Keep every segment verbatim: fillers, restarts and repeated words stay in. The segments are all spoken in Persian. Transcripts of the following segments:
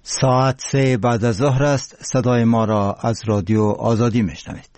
ساعت سه بعد از ظهر است. صدای ما را از رادیو آزادی میشنوید.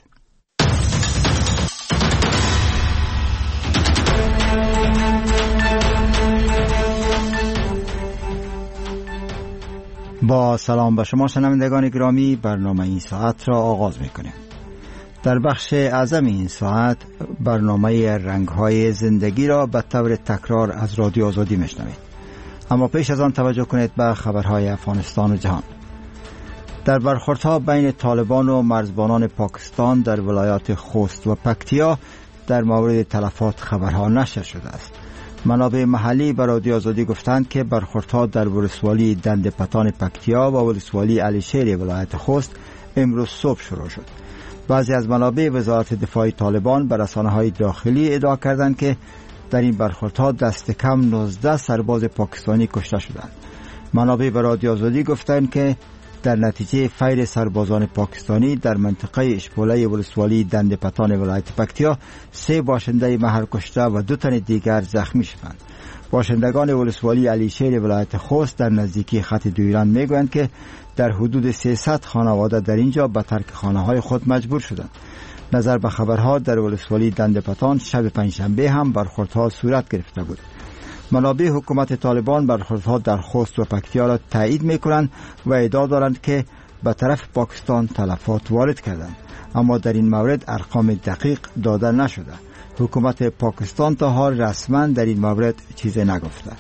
با سلام به شما شنوندگان گرامی، برنامه این ساعت را آغاز میکنیم. در بخش اعظم این ساعت برنامه رنگ‌های زندگی را به طور تکرار از رادیو آزادی میشنوید. اما پیش از آن توجه کنید به خبرهای افغانستان و جهان. در برخوردها بین طالبان و مرزبانان پاکستان در ولایات خوست و پکتیا در مورد تلفات خبرها نشر شده است. منابع محلی به رادیو آزادی گفتند که برخوردها در ولسوالی دندپتان پکتیا و ولسوالی علیشیر ولایت خوست امروز صبح شروع شد. بعضی از منابع وزارت دفاع طالبان به رسانه‌های داخلی ادعا کردند که در این برخوردها دست کم نوزده سرباز پاکستانی کشته شدند. منابع به رادیو آزادی گفتند که در نتیجه فیر سربازان پاکستانی در منطقه اشپوله ولسوالی دندپتان ولایت پکتیا سه باشنده محل کشته و دو تن دیگر زخمی شدند. باشندگان ولسوالی علیشیر ولایت خوست در نزدیکی خط دو ایران میگویند که در حدود سیصد خانواده در اینجا به ترک خانه‌های خود مجبور شدند. نظر به خبرها در ولسوالی دندپتان شب پنجشنبه هم برخوردها صورت گرفته بود. منابع حکومت طالبان برخوردها در خوست و پکتیا را تایید می‌کنند و ادعا دارند که به طرف پاکستان تلفات وارد کردند، اما در این مورد ارقام دقیق داده نشده. حکومت پاکستان تا حال رسما در این مورد چیزی نگفته.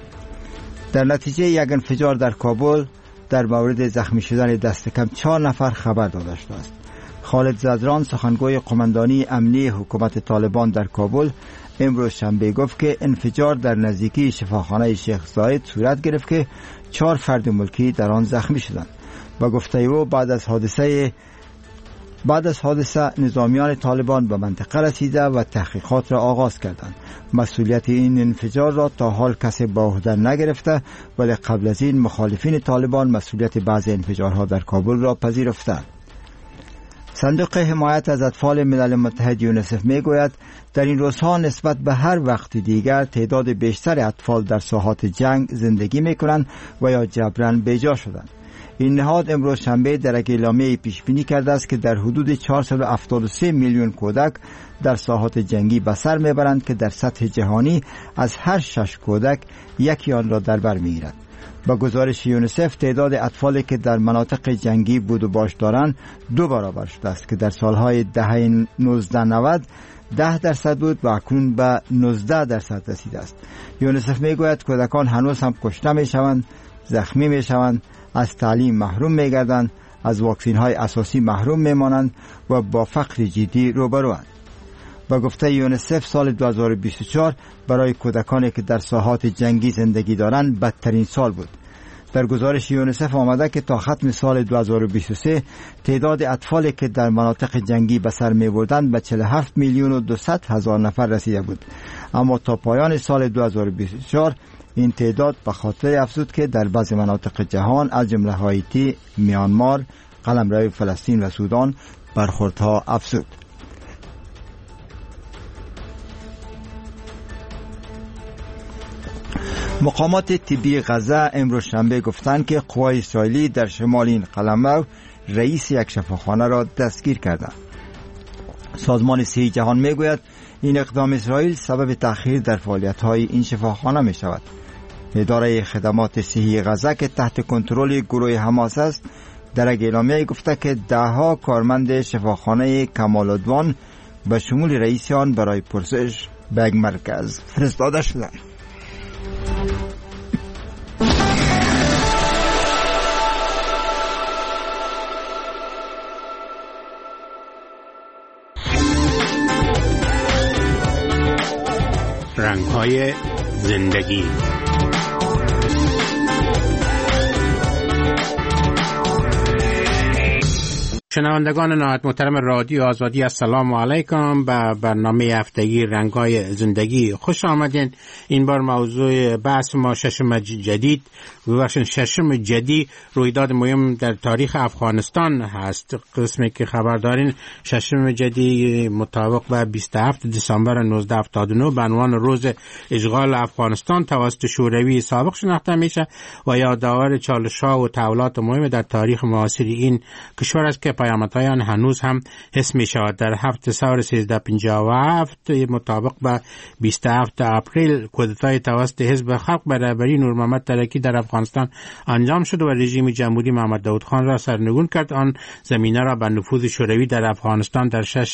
در نتیجه یک انفجار در کابل در مورد زخمی شدن دست کم چهار نفر خبر داده شده است. خالد زدران، سخنگوی قماندانی امنی حکومت طالبان در کابل، امروز شنبه گفت که انفجار در نزدیکی شفاخانه شیخ زاید صورت گرفت که چهار فرد ملکی در آن زخمی شدند. با گفته او بعد از حادثه بعد از حادثه نظامیان طالبان به منطقه رسیده و تحقیقات را آغاز کردند. مسئولیت این انفجار را تا حال کسی به عهده نگرفته، ولی قبل از این مخالفین طالبان مسئولیت بعضی انفجارها در کابل را پذیرفتند. صندوق حمایت از اطفال ملل متحد یونیسف میگوید در این روزها نسبت به هر وقت دیگر تعداد بیشتر اطفال در ساحات جنگ زندگی میکنند و یا جبراً بیجا شدند. این نهاد امروز شنبه در یک اعلامیه پیش بینی کرده است که در حدود چهارصد و هفتاد و سه میلیون کودک در ساحات جنگی به سر میبرند که در سطح جهانی از هر شش کودک یکی آن را در بر میگیرد. با گزارش یونیسف تعداد اطفالی که در مناطق جنگی بود و باش دارند دو برابر شده است که در سالهای دهه نوزده نود ده درصد بود و اکنون به نوزده درصد رسیده است. یونیسف میگوید کودکان هنوز هم کشته میشوند، زخمی میشوند، از تعلیم محروم میگردند، از واکسین های اساسی محروم میمانند و با فقر جدی روبروند. با گفته یونیسف سال دو هزار و بیست و چهار برای کودکانی که در ساحات جنگی زندگی دارند بدترین سال بود. در گزارش یونیسف آمده که تا ختم سال دو هزار و بیست و سه تعداد اطفالی که در مناطق جنگی به سر می‌بردند به چهل و هفت میلیون و دویست هزار نفر رسیده بود، اما تا پایان سال دو هزار و بیست و چهار این تعداد به خاطر افزود که در بعضی مناطق جهان از جمله هایتی، میانمار، قلمرو فلسطین و سودان برخوردها افزود. مقامات طبی غزه امروز شنبه گفتند که قوای اسرائیلی در شمال این قلمرو رئیس یک شفاخانه را دستگیر کردند. سازمان صحی جهان میگوید این اقدام اسرائیل سبب تأخیر در فعالیت‌های این شفاخانه می شود. اداره خدمات صحی غزه که تحت کنترل گروه حماس است در یک اعلامیه گفته که ده‌ها کارمند شفاخانه کمال‌الدوان به شمول رئیس آن برای پرسش به یک مرکز فرستاده شدند. رنگ‌های زندگی. شنوندگان نهایت محترم رادیو آزادی، السلام علیکم. به برنامه هفتگی رنگ‌های زندگی خوش آمدین. این بار موضوع بحث ما ششم جدید ببخشید ششم جدی رویداد مهم در تاریخ افغانستان هست. قسمی که خبر دارین ششم جدی مطابق به بیست و هفتم دسامبر نوزده هفتاد و نه به عنوان روز اشغال افغانستان توسط شوروی سابق شناخته میشه و یادآور چالش‌ها و تحولات مهم در تاریخ معاصر این کشور است که پیامدهای آن هنوز هم حس می شود. در هفت سال سیزده پنجاه و هفت مطابق به بیست و هفتم اپریل کودتای توسط حزب خلق به رهبری نور محمد ترکی در افغانستان انجام شد و رژیم جمهوری محمد داود خان را سرنگون کرد. آن زمینه را به نفوذ شوروی در افغانستان در شش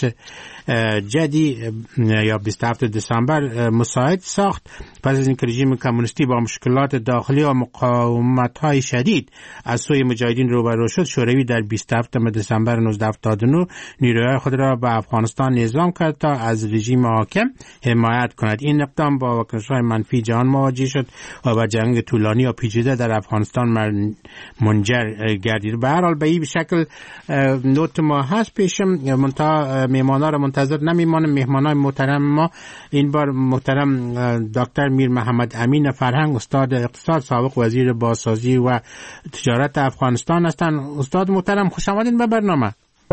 جدی یا بیست و هفتم دسامبر مساعد ساخت. پس از اینکه رژیم کمونیستی با مشکلات داخلی و مقاومت‌های شدید از سوی مجاهدین روبرو شد، شوروی در بیست و هفتم دسامبر نوزده هفتاد و نه نیروهای خود را به افغانستان نظام کرد تا از رژیم حاکم حمایت کند. این اقدام با واکنش‌های منفی جهان مواجه شد و به جنگ طولانی و پیچیده در افغانستان منجر گردید. به هر حال به این شکل نوت ما هست پیشم، منتها مهمانا را منتظر نمیمانم. مهمانای محترم ما این بار محترم دکتر میر محمد امین فرهنگ، استاد اقتصاد، سابق وزیر بازسازی و تجارت افغانستان هستند. استاد محترم خوش آمدین به برنامه.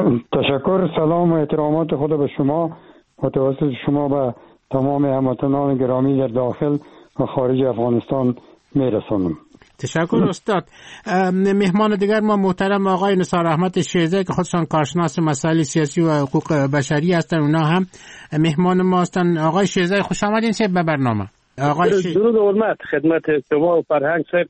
تشکر. سلام و احترامات خود به شما و توسط شما به تمام هموطنان گرامی در داخل و خارج افغانستان میرسانم. تشکر استاد. مهمان دیگر ما محترم آقای نثار احمد شیرزی که خودشان کارشناس مسائل سیاسی و حقوق بشری هستند، اونا هم مهمان ما هستند. آقای شیرزی خوش آمدین به برنامه. آقای درود و حرمت خدمت شما و فرهنگ صاحب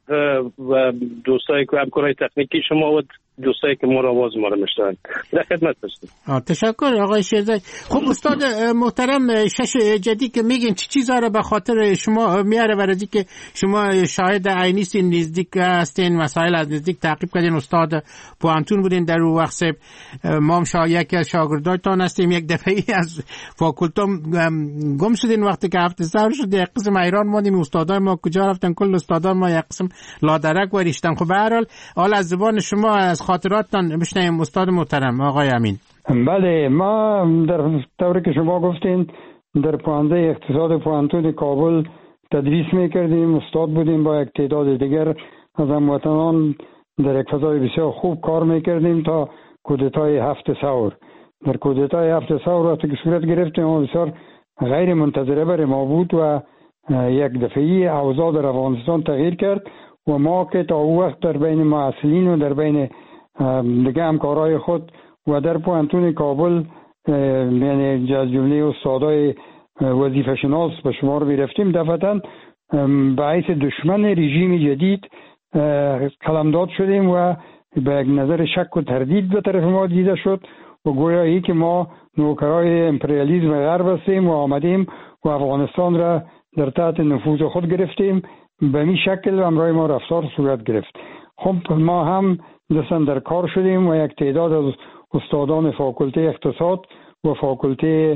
و دوستای که همکارای تکنیکی شما و دوستایی که ما را آواز ما را میشنوند. در خدمت هستم. تشکر آقای شیرزی. خب استاد محترم، شش جدی که میگین چه چیزا را به خاطر شما میاره برای اینکه شما شاهد عینی هستین، نزدیک هستین، مسائل از نزدیک تعقیب کردین، استاد پوانتون بودین در اون وقت. ما هم شا... یکی از شاگردایتان هستیم. یک دفعه از فاکولتم گم شدین وقتی که هفت سال شد. یک قسم ایران ماندیم، استادای ما کجا رفتن؟ کل استادان ما یک قسم لادرک وریشتن. خب به هر حال حالا از زبان شما از خاطراتتان بشنویم استاد محترم آقای امین. بله، ما در طوری که شما گفتین در پوانده اقتصاد پوانتون کابل تدریس میکردیم، استاد بودیم. با یک تعداد دیگر از هموطنان در یک فضای بسیار خوب کار میکردیم تا کودتای هفت سور. در کودتای هفت سور وقتی که صورت گرفتیم ما بسیار غیر منتظره بر ما بود و یک دفعی اوضاع در افغانستان تغییر کرد و ما که تا او وقت در بین معسلین و در بین دیگه همکارای خود و در پوانتون کابل یعنی از جمله استادای وظیفه شناس به شمار میرفتیم، دفعتاً باعث دشمن رژیم جدید قلمداد شدیم و به یک نظر شک و تردید به طرف ما دیده شد و گویایی که ما نوکرای امپریالیسم غرب هستیم و آمدیم و افغانستان را در تحت نفوذ خود گرفتیم. به می شکل همراه ما رفتار صورت گرفت. خب ما هم دستن در کار شدیم و یک تعداد از استادان فاکولته اقتصاد و فاکولته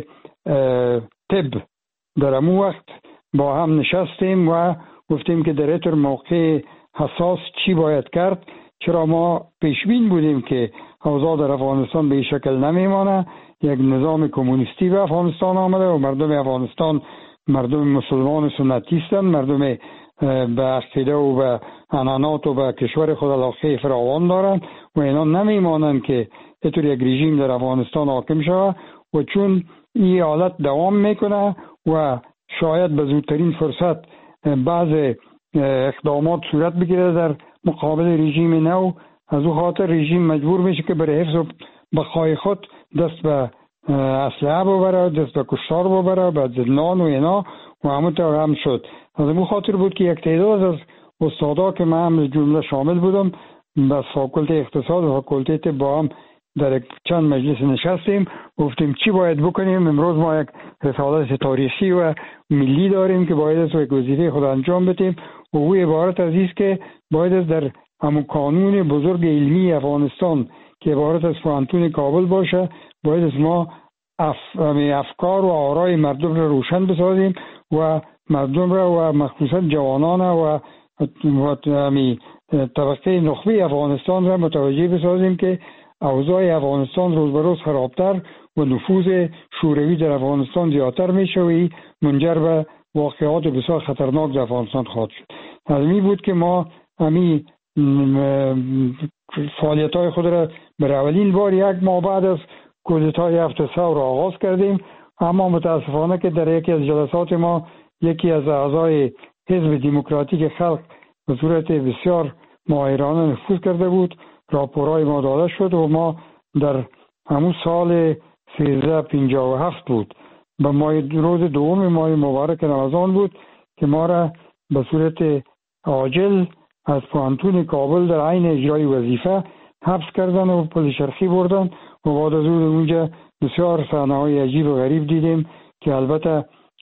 طب در امو وقت با هم نشستیم و گفتیم که در اینطور موقع حساس چی باید کرد، چرا ما پیشبین بودیم که اوضاع در افغانستان به این شکل نمیمانه. یک نظام کمونیستی به افغانستان آمده و مردم افغانستان مردم مسلمان سنتی هستند، مردم به عقیده و به عنعنات و به کشور خود علاقه فراوان دارند و اینا نمیمانند که اینطور یک رژیم در افغانستان حاکم شود و چون این حالت دوام میکنه و شاید به زودترین فرصت بعض اقدامات صورت بگیره در مقابل رژیم نو، از او خاطر رژیم مجبور میشه که برای حفظ بقای خود دست به اسلحه ببره، دست به کشتار ببره، به زندان و اینا و همونطور هم شد. از اون خاطر بود که یک تعداد از استادا که من هم جمله شامل بودم بس فاکولته اقتصاد و فاکولته طب با هم در چند مجلس نشستیم، گفتیم چی باید بکنیم. امروز ما یک رسالت تاریخی و ملی داریم که باید از یک وظیفه خود انجام بدیم و او عبارت از است که باید در همون قانون بزرگ علمی افغانستان که عبارت از پوانتون کابل باشه، باید از ما اف... افکار و آرای مردم را روشن بسازیم و مردم را و مخصوصا جوانان و طبقه نخبه افغانستان را متوجه بسازیم که اوضاع افغانستان روز به روز خرابتر و نفوذ شوروی در افغانستان زیادتر میشه و منجر به واقعات بسیار خطرناک در افغانستان خواهد شد. از می بود که ما امی فعالیت های خود را بر اولین بار یک ماه بعد از کودتای هفت ثور آغاز کردیم، اما متاسفانه که در یکی از جلسات ما یکی از اعضای حزب دموکراتیک خلق به صورت بسیار ماهرانه نفوذ کرده بود، راپورهای ما داده شد و ما در همون سال سیزده پنجاه و هفت بود به ماه روز دوم ماه مبارک رمضان بود که ما را به صورت عاجل از پوهنتون کابل در عین اجرای وظیفه حبس کردن و پل شرقی بردن و بعد از اونجا بسیار صحنه‌های عجیب و غریب دیدیم که البته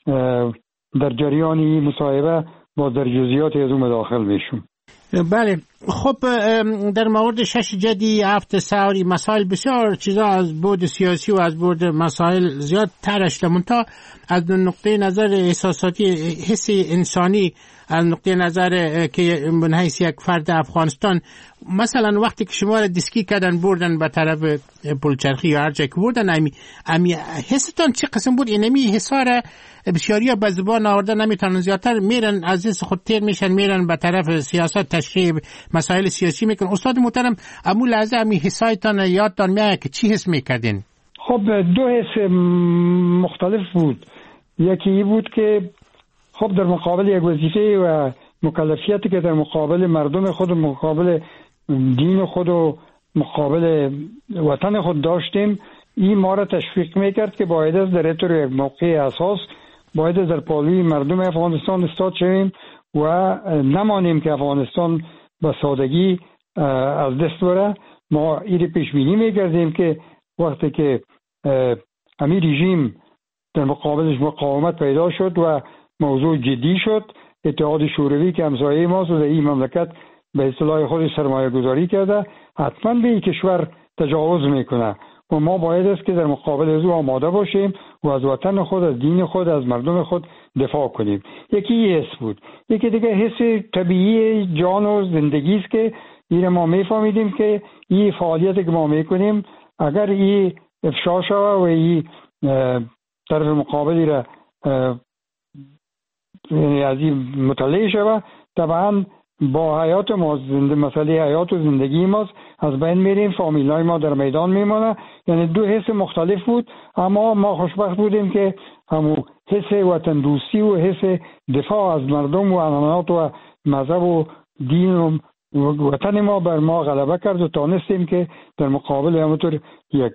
در جریان این مصاحبه با در جزئیات از اون داخل میشم. بله، خب در مورد شش جدی هفت ثوری مسائل بسیار چیزا از بود سیاسی و از بود مسائل زیاد ترش لمنتا از نقطه نظر احساساتی حس انسانی، از نقطه نظر که من حیث یک فرد افغانستان مثلا وقتی که شما را دیسکی کردن بردن به طرف پلچرخی یا هر جای که بردن امی, امی حستان چه قسم بود؟ اینمی حسا را بسیاری ها به زبان آورده نمیتونن، زیادتر میرن از حس خود تیر میشن میرن به طرف سیاست تشریح مسائل سیاسی میکنن. استاد محترم امو لحظه امی حسایتان یادتان میاد که چی حس میکردین؟ خب دو حس مختلف بود. یکی بود که خب در مقابل یک وظیفه و مکلفیتی که در مقابل مردم خود و مقابل دین خود و مقابل وطن خود داشتیم، این ما را تشویق میکرد که باید از در طور یک موقع اساس باید در پالوی مردم افغانستان استاد شویم و نمانیم که افغانستان به سادگی از دست بره. ما این پیش بینی میکردیم که وقتی که امیر رژیم در مقابلش مقاومت پیدا شد و موضوع جدی شد، اتحاد شوروی که همسایه ماست و در این مملکت به اصطلاح خود سرمایه گذاری کرده، حتما به این کشور تجاوز میکنه و ما باید است که در مقابل از او آماده باشیم و از وطن خود، از دین خود، از مردم خود دفاع کنیم. یکی حس بود. یکی دیگه حس طبیعی جان و زندگی است که این ما میفهمیدیم که این فعالیتی که ما میکنیم اگر این افشا شود و این طرف مقابلی را از این مطلع شود، طبعا با حیات ما زنده مسئله حیات و زندگی ما از بین میریم، فامیلای ما در میدان میمونه. یعنی دو حس مختلف بود، اما ما خوشبخت بودیم که همو حس وطن دوستی و حس دفاع از مردم و عنعنات و مذهب و دین و وطن ما بر ما غلبه کرد و تانستیم که در مقابل همونطور یک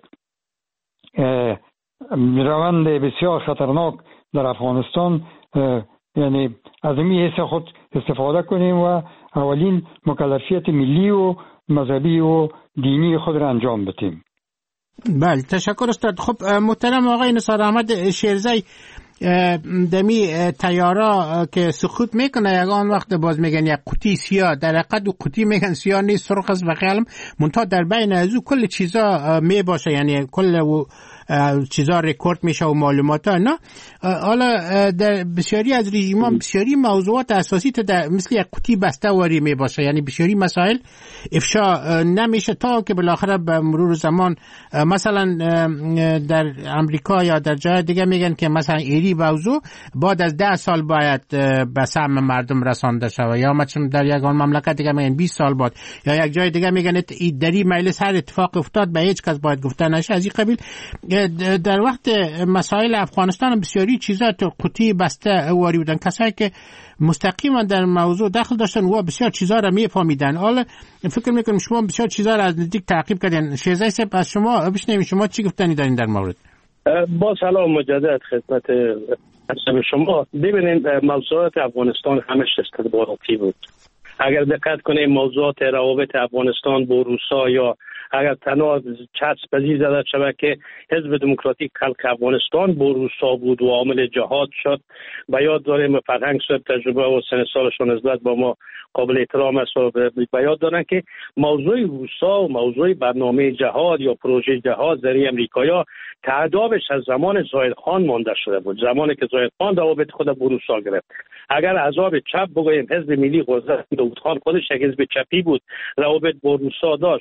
روند بسیار خطرناک در افغانستان یعنی از این حس خود استفاده کنیم و اولین مکلفیت ملی و مذهبی و دینی خود را انجام بدیم. بله، تشکر استاد. خب محترم آقای نثار احمد شیرزی، دمی تیارا که سقوط میکنه یگان وقت باز میگن یک قوطی سیاه، در حقیقت و قوطی میگن سیاه نیست، سرخ است و قلم منتها در بین از او کل چیزا میباشه، یعنی کل و چیزا رکورد میشه و معلومات ها. نه حالا در بسیاری از رژیمان بسیاری موضوعات اساسی تا در مثل یک قوطی بسته واری میباشه، یعنی بسیاری مسائل افشا نمیشه تا که بالاخره به مرور زمان مثلا در امریکا یا در جای دیگه میگن که مثلا ایری موضوع بعد از ده سال باید به سهم مردم رسانده شود، یا مثلا در یک مملکت دیگه میگن بیست سال بعد، یا یک جای دیگه میگن در این مجلس هر اتفاق افتاد به هیچ کس باید گفته نشه. از این قبیل در وقت مسائل افغانستان بسیاری چیزا تو قوطی بسته واری بودن، کسایی که مستقیما در موضوع دخل داشتن و بسیار چیزا را میفهمیدن. حالا فکر میکنم شما بسیار چیزا را از نزدیک تعقیب کردین. شیرزی صاحب از شما بشنویم شما چی گفتنی دارین در مورد؟ با سلام مجدد خدمت شما. ببینید موضوعات افغانستان همش استخباراتی بود. اگر دقت کنیم موضوعات روابط افغانستان با روسا، یا اگر تنها چسب پذیر زده شود که حزب دموکراتیک خلق افغانستان با روسا بود و عامل جهاد شد، به یاد داریم فرهنگ صاحب تجربه و سن سالشون نسبت با ما قابل احترام است و به یاد دارن که موضوع روسا و موضوع برنامه جهاد یا پروژه جهاد در امریکایا تعدابش از زمان زاهد خان مانده شده بود، زمانی که زاهد خان روابط خود با روسا گرفت. اگر عذاب چپ بگوییم حزب ملی قدرت داود خان خودش یک حزب چپی بود، روابط با روسا داشت.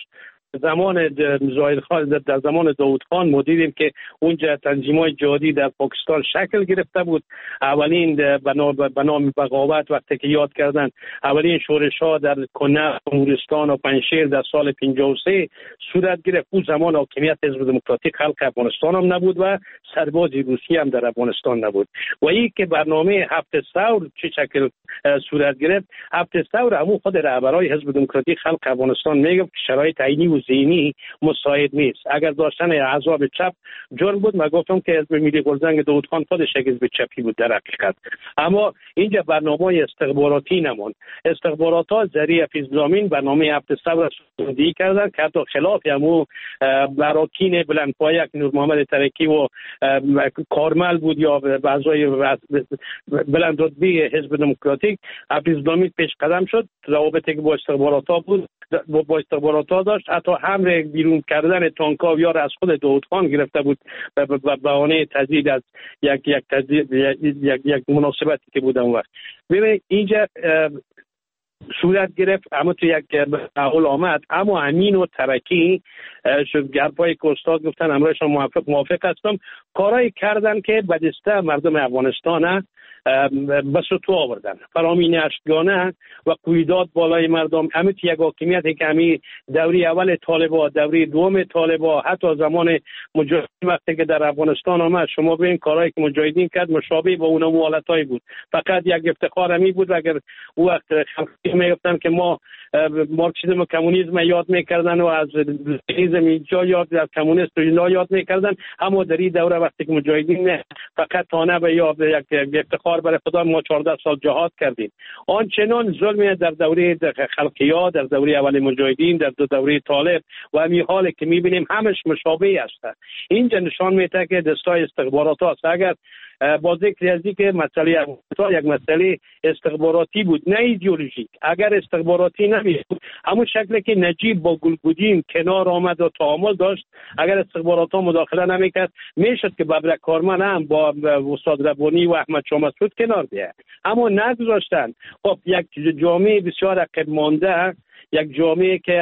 زمان زاهد خان در زمان داود خان ما دیدیم که اونجا تنظیم‌های جهادی در پاکستان شکل گرفته بود. اولین به نام بغاوت وقتی که یاد کردن اولین شورش‌ها در کنه، نورستان و پنجشیر در سال پنجاه و سه صورت گرفت. اون زمان حاکمیت حزب دموکراتیک خلق افغانستان هم نبود و سرباز روسیه هم در افغانستان نبود. و این که برنامه هفت ثور چه شکل صورت گرفت، هفت ثور همون خود رهبرای حزب دموکراتیک خلق افغانستان میگه که شرایط عینی و ذهنی مساعد نیست. اگر داشتن احزاب چپ جرم بود، ما گفتم که حزب ملی گلزنگ داود خان خودش حزب چپی بود در حقیقت. اما اینجا برنامه استخباراتی نمون. استخبارات‌ها ذریعه فیض‌زامین برنامه هفت ثور سازی کردن که حتی خلاف همو براکین بلندپایه که نور محمد ترکی و کارمل بود یا اعضای بلند رتبه حزب دموکراتیک، فیض‌زامین پیش قدم شد. روابطی که با استخبارات‌ها بود با استخبارات‌ها داشت، حتی حمله بیرون کردن تانک‌ها و یار از خود داود خان گرفته بود به بهانه تزدید از یک یک تزدید یک یک مناسبتی که بود اون وقت. ببینید اینجا صورت گرفت، اما تو یک اول آمد. اما امین و ترکی شد گرپای که استاد گفتن امرایشان موافق موافق هستم، کارایی کردن که بدسته مردم افغانستان به سطوح آوردن، فرامین اشتگانه و قویداد بالای مردم. همین یک حاکمیتی که همین دوری اول طالبا، دوری دوم طالبا، حتی زمان مجاهدین وقتی که در افغانستان آمد، شما ببین کارهایی که مجاهدین کرد مشابه با اون حالتایی بود. فقط یک افتخار همی بود اگر او وقت خلقی میگفتن که ما مارکسیسم و کمونیسم یاد میکردن و از لنینیسم اینجا یاد از کمونیست و یاد میکردن، اما در این دوره وقتی که مجاهدین فقط تانه به یاد یک افتخار برای خدا ما چهارده سال جهاد کردیم. آنچنان ظلم در دوره خلقیات، در دوره اول مجاهدین، در دو دوره طالب و همین حالی که میبینیم همش مشابه است. اینجا نشان میده که دستای استخبارات هست. اگر با ذکر از که مسئله یک مسئله استخباراتی بود نه ایدئولوژیک، اگر استخباراتی نمیشد همون شکلی که نجیب با گلبودین کنار آمد و تعامل داشت، اگر استخبارات ها مداخله نمیکرد میشد که ببرک کارمن هم با استاد ربانی و احمد شاه مسعود کنار بیاد، اما نگذاشتن. خب یک جامعه بسیار عقب مانده، یک جامعه که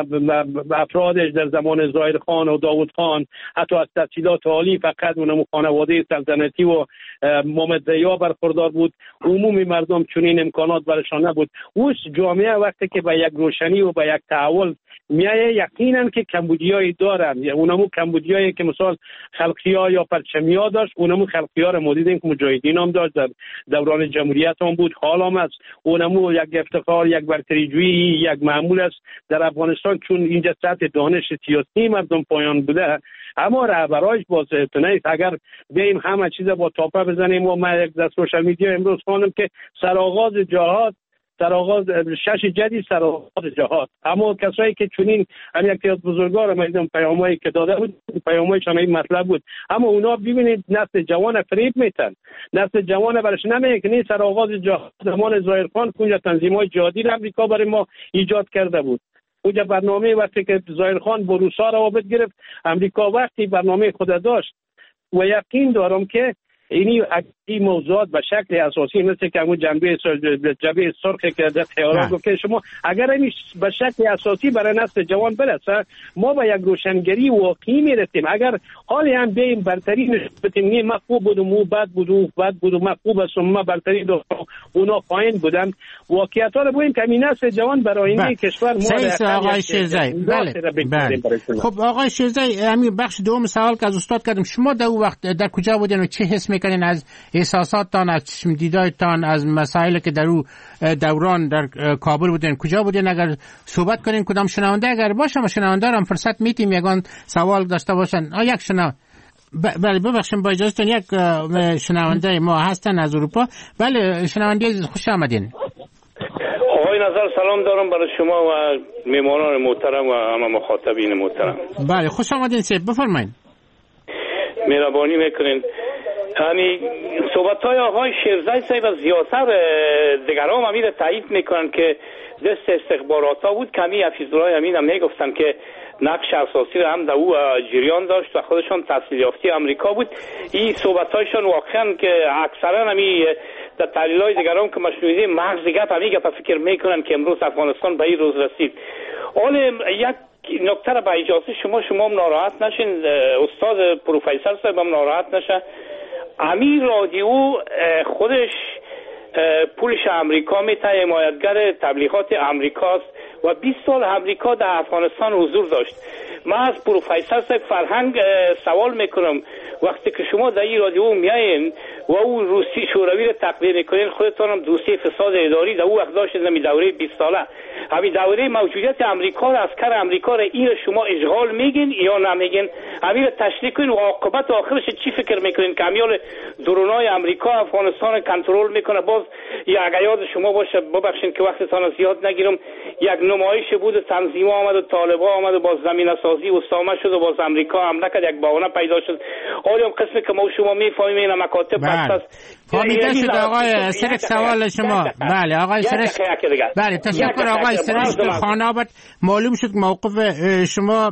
افرادش در زمان ظاهر خان و داود خان حتی از تحصیلات عالی فقط اونم خانواده سلطنتی و محمد ضیا برخوردار بود، عمومی مردم چنین امکانات برشان نبود. اون جامعه وقتی که به یک روشنی و به یک تحول میایه یقینا که کمبودیایی دارن، اونمو کمبودیایی که مثلا خلقی‌ها یا پرچمیا داشت، اونمو خلقی‌ها رو دیدیم که مجاهدین هم داشت، در دوران جمهوریت هم بود، حال هم است. اونمو یک افتخار، یک برتریجویی، یک معمول است در افغانستان، چون اینجا سطح دانش سیاسی مردم پایان بوده. اما رهبرایش بازتونه اگر بیم همه چیز با تاپه بزنیم و من یک در سوشال میدیا امروز خوانم که سرآغاز جهاد، سرآغاز شش جدی سرآغاز جهاد. اما کسایی که چنین هم یک از بزرگوار ما دیدم پیامایی که داده بود، پیامایشان این مطلب بود، اما اونا ببینید نسل جوان فریب میتن، نسل جوان برش نمیگه که سرآغاز جهاد زمان ظاهر خان اونجا تنظیم‌های جهادی آمریکا برای ما ایجاد کرده بود. اونجا برنامه وقتی که ظاهر خان با روسا روابط گرفت، امریکا وقتی برنامه خود داشت و یقین دارم که اینی این موضوعات به شکل اساسی مثل که همون جنبه جنبه سرخ که در خیالات گفت که شما اگر این به شکل اساسی برای نسل جوان برسه، ما به یک روشنگری واقعی میرسیم. اگر حالی هم بیم برتری نسبتیم نیم ما خوب بود و مو بد بود و بد بود و ما خوب است و ما برتری دو اونا پایین بودن، واقعیت ها رو بگیم که این نسل جوان برای این کشور ما آقای شیرزایی. بله بله. خب آقای شیرزایی، همین بخش دوم سوال که از استاد کردم، شما در اون وقت در کجا بودین و چه حس میکنین از احساساتتان، از چشم دیدایتان، از مسائلی که در او دوران در کابل بودین؟ کجا بودین؟ اگر صحبت کنین کدام شنونده اگر باشه، ما شنونده هم فرصت میتیم یگان سوال داشته باشن. آ یک شنونده، بله ببخشید با اجازهتون، یک شنونده ما هستن از اروپا. بله شنونده خوش آمدین. آقای نظر سلام دارم برای شما و میمانان محترم و همه مخاطبین محترم. بله خوش آمدین سید، بفرمایید. مهربانی میکنین. یعنی صحبت‌های آقای شیرزایی صاحب از یاسر دیگران هم میره تایید میکنن که دست استخبارات بود. کمی حفیظالله امین هم میگفتن که نقش اساسی را هم در او جریان داشت و خودشان تحصیل یافته آمریکا بود. این صحبت‌هایشان واقعا که اکثرا همی در تحلیل‌های دیگران که مشروعیت محض گپ همی گپ فکر میکنن که امروز افغانستان به این روز رسید. حال یک نکته را به اجازه شما شما هم ناراحت نشین، استاد پروفسور صاحب هم ناراحت نشه. امیر رادیو خودش پولش امریکا میته، حمایتگر تبلیغات امریکاست و بیست سال امریکا در افغانستان حضور داشت. من از پروفسور صاحب فرهنگ سوال میکنم، وقتی که شما در این رادیو میایین و او روسی شوروی رو تقدیر میکنین، خودتان هم دوسیه فساد اداری در او وقت داشتید، در دوره بیست ساله همین دوره موجودیت امریکا را، عسکر امریکا را، این شما اشغال میگین یا نمیگین؟ همین رو تشریح کنین و عاقبت آخرش چی فکر میکنین که همیال درونای امریکا افغانستان کنترل میکنه؟ باز یک یاد شما باشه، ببخشید که وقتتان زیاد نگیرم، یک نمایش بود، تنظیم آمد و طالبا آمد و با زمینه سازی اسامه شد و باز امریکا حمله کرد، یک بهانه پیدا شد. حالا هم قسمی که ما شما میفهمیم این مکاتب پس فهمیده شد. آقای سرک سوال شما. بله آقای سرک. بله تشکر آقای سرک. خانه آباد معلوم شد موقف شما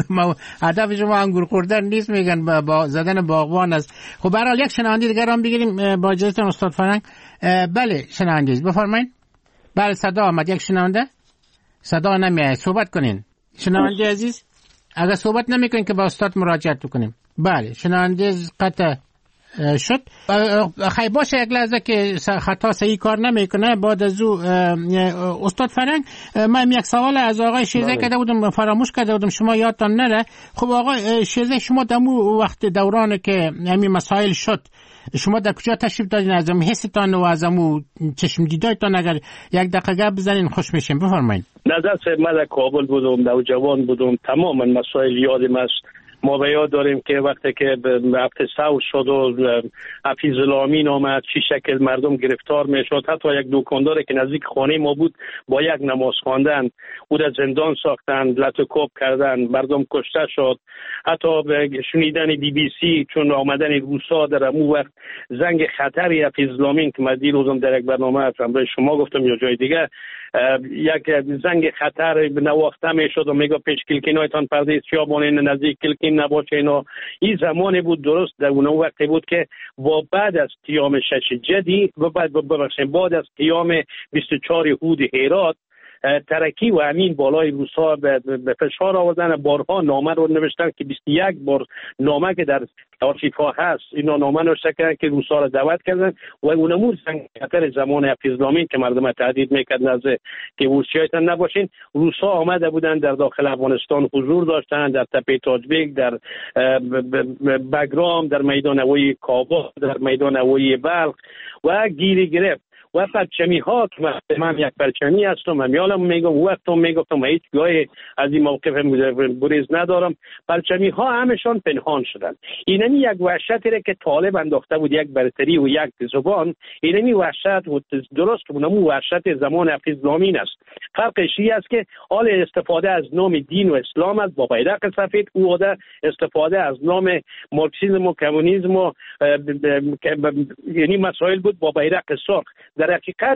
هدف شما انگور خوردن نیست، میگن با زدن باغبان است. خب برحال یک شنونده دیگر هم بگیریم با اجازهتون استاد فرهنگ. بله شنونده بفرمایید. بله صدا آمد. یک شنونده صدا نمیاد، صحبت کنین شنونده عزیز. اگر صحبت نمیکنین که با استاد مراجعت بکنیم. بله شنونده قطع شد. خیلی باشه یک لحظه که خطا صحیح کار نمیکنه. بعد از او استاد فرهنگ من یک سوال از آقای شیزه کرده بودم، فراموش کرده بودم، شما یادتان نره. خب آقای شیزه شما دمو وقت دوران که همین مسائل شد شما در کجا تشریف دادین؟ از هم حستان و از هم چشم دیدایتان اگر یک دقیقه بزنین خوش میشیم. بفرمایید. نظر سه من در کابل بودم، نوجوان بودم، تماما مسائل یادم است. ما به یاد داریم که وقتی که هفته سو شد و حفیظ الامین آمد چی شکل مردم گرفتار میشد. حتی یک دکاندار که نزدیک خانه ما بود با یک نماز خواندن او را زندان ساختن، لطوکوب کردن، مردم کشته شد. حتی شنیدن بی بی سی چون آمدن روسا در اون وقت زنگ خطری حفیظ الامین که من دیروزم در یک برنامه برای شما گفتم یا جای دیگه، یک زنگ خطر نواخته میشد و میگه پیش کلکینایتان پردیس خیابان نزدیک کلکین نباشه. اینا این زمانی بود، درست در اون وقتی بود که با بعد از قیام شش جدی و بعد ببخشید بعد از قیام بیست و چهار هود هرات ترکی و امین بالای روسا به فشار آوردن، بارها نامه رو نوشتن که بیست و یک بار نامه که در آرشیف‌ها هست اینا نامه نوشته کردن که روسا را دعوت کردن و اونمون زنگ خطر زمان حفیظ الامین که مردم تهدید میکرد نزد که ورشیایتان نباشین. روسا آمده بودن در داخل افغانستان حضور داشتن، در تپه تاجبیک، در بگرام، در میدان هوایی کابل، در میدان هوایی بلخ و گیری گرفت. و پرچمی ها که من یک پرچمی هستم، من یادم میگم وقتم میگفتم هیچ گاهی از این موقف بریز ندارم، پرچمی ها همشان پنهان شدن. اینمی یک وحشتی را که طالب انداخته بود، یک برتری و یک زبان، اینمی وحشت و درست اونمو وحشت زمان حفیظ الامین است. فرقش این است که حال استفاده از نام دین و اسلام است با بیرق سفید، او استفاده از نام مارکسیسم و کمونیسم و یعنی مسائل بود با بیرق سرخ. در حقیقت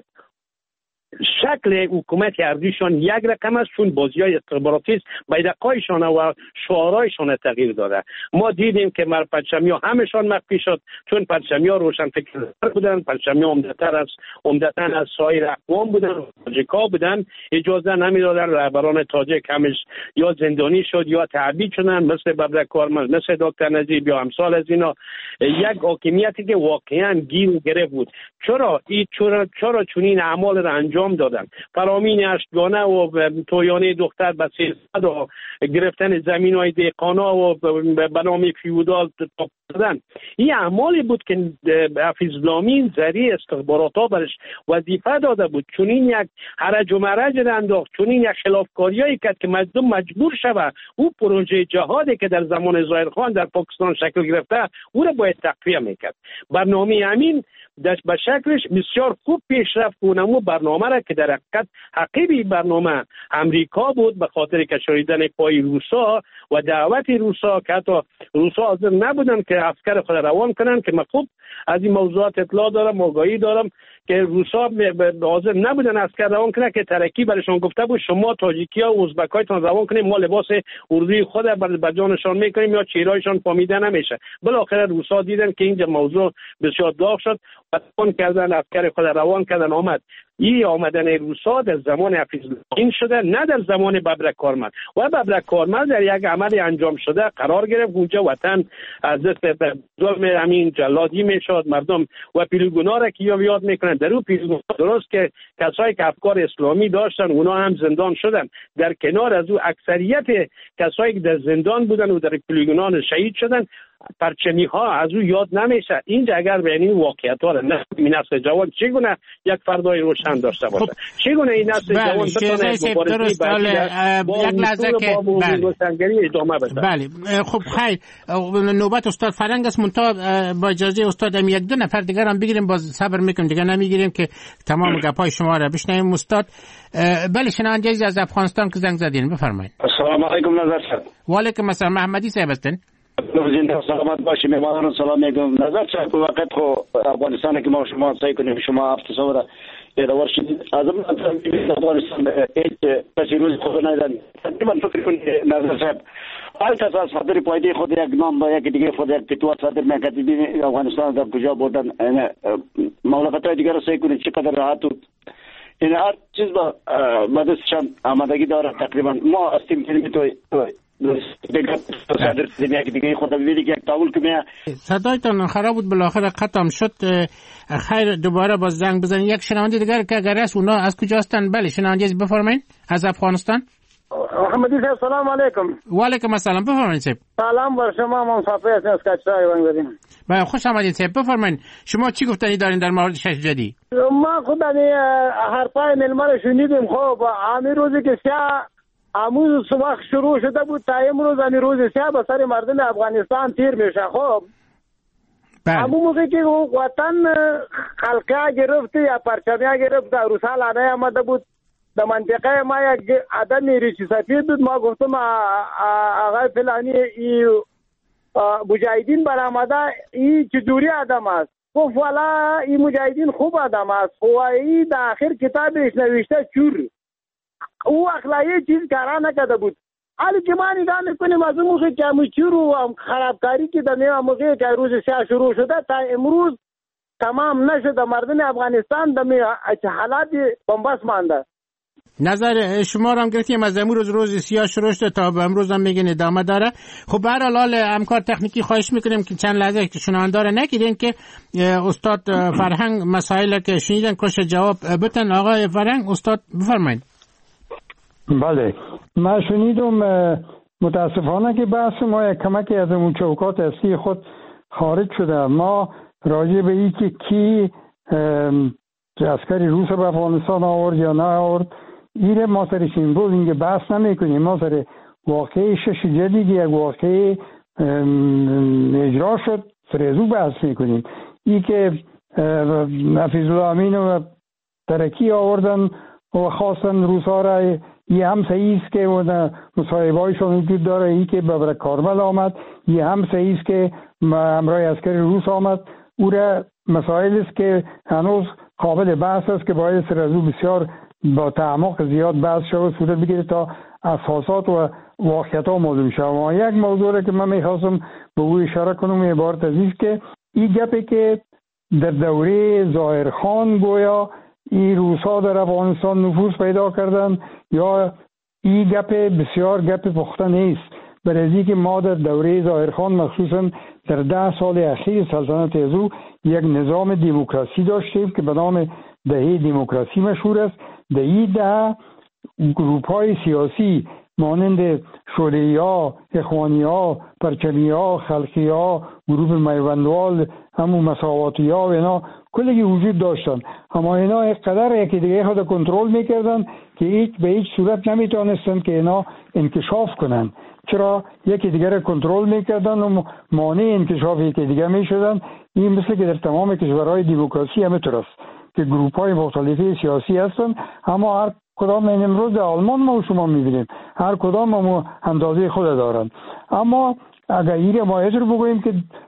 شکل حکومت اردویشان یک رقم است چون بازی‌های استخباراتی است، بیرق‌هایشان و شعارهایشان تغییر داده. ما دیدیم که مر پرچمی‌ها همشان مخفی شد چون پرچمی‌ها روشن فکر بودن، پرچمی‌ها عمدتر از عمدتاً از سایر اقوام بودن، تاجیک‌ها بودن، اجازه نمی‌دادن رهبران تاجیک همش یا زندانی شد یا تعبید شدن، مثل ببرک کارمل، مثل دکتر نجیب یا امثال از اینا. یک حاکمیتی که واقعاً گیر و گره بود. چرا این چرا چرا چنین اعمال را انجام دادن؟ فرامین اشتگانه و تویانه دختر به سیصد و گرفتن زمین های دیقانا و به نام فیودال دادن. این اعمالی بود که حفیظ الامین ذریع استخبارات ها برش وظیفه داده بود. چون این یک حرج و مرج را انداخت، چون این یک خلافکاریایی کرد که مردم مجبور شود او پروژه جهادی که در زمان ظاهرخان در پاکستان شکل گرفته او را باید تقویه میکرد. برنامه امین به شکلش بسیار خوب پیشرفت کنم. برنامه را که در حقیقت حقیقی برنامه امریکا بود به خاطر کشاندن پای روسا و دعوت روسا که حتی روسا حاضر نبودن که عسکر خود روان کنن، که من خوب از این موضوعات اطلاع دارم، آگاهی دارم که روسا حاضر نبودن عسکر روان کنن که ترکی برشان گفته بود شما تاجیکیا و ازبکایتان روان کنید، ما لباس اردوی خود بر جانشان میکنیم یا چهرهایشان فهمیده نمیشه. بالاخره روسا دیدن که اینجا موضوع بسیار داغ شد، روان کردن عسکر خود روان کردن، آمد این آمدن روسا در زمان حفیظ‌الله شده، نه در زمان ببرک کارمل. و ببرک کارمل در یک عمل انجام شده قرار گرفت، اونجا وطن از دست ظلم همین جلادی میشد، مردم و پیروگونا را که یاد میکنن. در اون پیروگونا درست که کسایی که افکار اسلامی داشتن اونا هم زندان شدن، در کنار از او اکثریت کسایی که در زندان بودن و در پیروگونا شهید شدن پرچمی ها از او یاد نمیشه. اینجا اگر به این واقعیت ها نه نسل جوان چگونه یک فردای روشن داشته باشه، چگونه این نسل جوان بتونه درست یک لحظه که بله ادامه بده. بله خب خیر، نوبت استاد فرنگ است. منتها با اجازه استاد هم یک دو نفر دیگر هم بگیریم، باز صبر میکنیم دیگه نمیگیریم که تمام گپای شما را بشنویم. استاد بله شنونده از افغانستان که زنگ زدین بفرمایید. السلام علیکم نظر صاحب. و علیکم السلام. محمدی صاحب هستین؟ زنده سلامت باشی. میمانان سلام میگم. نظر صاحب وقت خو افغانستان که ما شما سعی کنیم شما هفت سوره ادوار شدید از اون افغانستان هیچ کسی روز خود ندادن. من فکر کنم نظر صاحب حالت از صدر پایده خود یک نام با یک دیگه خود یک پتو صدر مکتبی افغانستان در کجا بودن مملکت‌های دیگر را سعی کنید چقدر راحت بود. این هر چیز با مدرسشان آمادگی داره. تقریبا ما استیم کنیم توی صدایتان خراب بود، بالاخره ختم شد. خیر دوباره باز زنگ بزنید. یک شنونده دیگر که اگر است اونا از کجا هستن؟ بله شنونده بفرمایید از افغانستان. محمدی صاحب سلام علیکم. و علیکم السلام. بفرمایید صاحب. سلام بر شما. من صافی هستم از کچرای ونگردیم. بله خوش آمدید صاحب. بفرمایید شما چی گفتنی دارین در مورد شش جدی؟ ما خود هر پای ملمر شنیدیم. خب همین روزی که سیا امروز صبح شروع شده بود تا امروز همین روز سیا به سر مردم افغانستان تیر میشه. خب همون موقعی که وطن خلقه گرفته یا پرچمیا گرفته روسا لانه آمده بود در منطقه ما یک آدم ریشی سفید بود. ما گفتم آقای فلانی ای مجاهدین برآمده ای چجوری آدم است؟ گفت والا ای مجاهدین خوب آدم است و ای در آخر کتابش نوشته چور. او اخلاقی چیز کارا نکرده بود. حالی که ما نگاه میکنیم از اون موقع که همون چور و خرابکاری که در نیمه موقع که روز سیا شروع شده تا امروز تمام نشده، مردم افغانستان در حالات بنبست مانده. نظر شما را هم گرفتیم از امروز روز سیاه شروع شده تا به امروز هم میگین ادامه داره. خب به هر حال همکار تکنیکی خواهش میکنیم که چند لحظه که شنونده را نگیرین که استاد فرهنگ مسائل که شنیدن کش جواب بتن. آقای فرهنگ استاد بفرمایید. بله من شنیدم متاسفانه که بحث ما یک کمکی از اون چوکات اصلی خود خارج شده. ما راجع به این که کی عسکری روس به افغانستان آورد یا نه آورد ایره ما سر سیمبول اینگه بحث نمی کنیم. ما سر واقعی شش جدید یک واقعی اجرا شد سر ازو بحث می کنیم. ای که حفیظ‌الله امین و ترکی آوردن و خواستن روسا را یه هم صحیح است که مصاحبه هایشان وجود داره. ای که ببرک کارمل آمد یه هم صحیح است که همراه عسکری روس آمد. او را مسائل است که هنوز قابل بحث است که باید سر از او بسیار با تعمق زیاد بحث شود صورت بگیره تا اساسات و واقعیت ها معلوم شود. و یک موضوع را که من میخواستم به او اشاره کنم عبارت از این که این گپی که در دوره ظاهرخان گویا این روسا در افغانستان نفوذ پیدا کردن یا این گپ بسیار گپ پخته نیست. برای که ما در دوره ظاهرخان مخصوصا در ده سال اخیر سلطنت ازو یک نظام دموکراسی داشتیم که به نام دهه دموکراسی مشهور است. در این ده گروپ‌های سیاسی مانند شوروی‌ها، اخوانی‌ها، پرچمی‌ها، خلقی‌ها، گروه میوندوال، همون مساواتی‌ها و اینا کلی وجود داشتن. اما اینا اینقدر یکی دیگه خود کنترل میکردن که هیچ به هیچ صورت نمیتونستن که اینا انکشاف کنن. چرا یکی دیگر کنترل میکردن و مانع انکشاف یکی دیگه میشدن. این مثل که در تمام کشورهای دموکراسی همینطور است که گروه‌های مختلفی سیاسی هستن، اما هر کدام این امروز در آلمان ما شما میبینیم هر کدام هم اندازه خود دارن. اما اگر این ما رو بگوییم که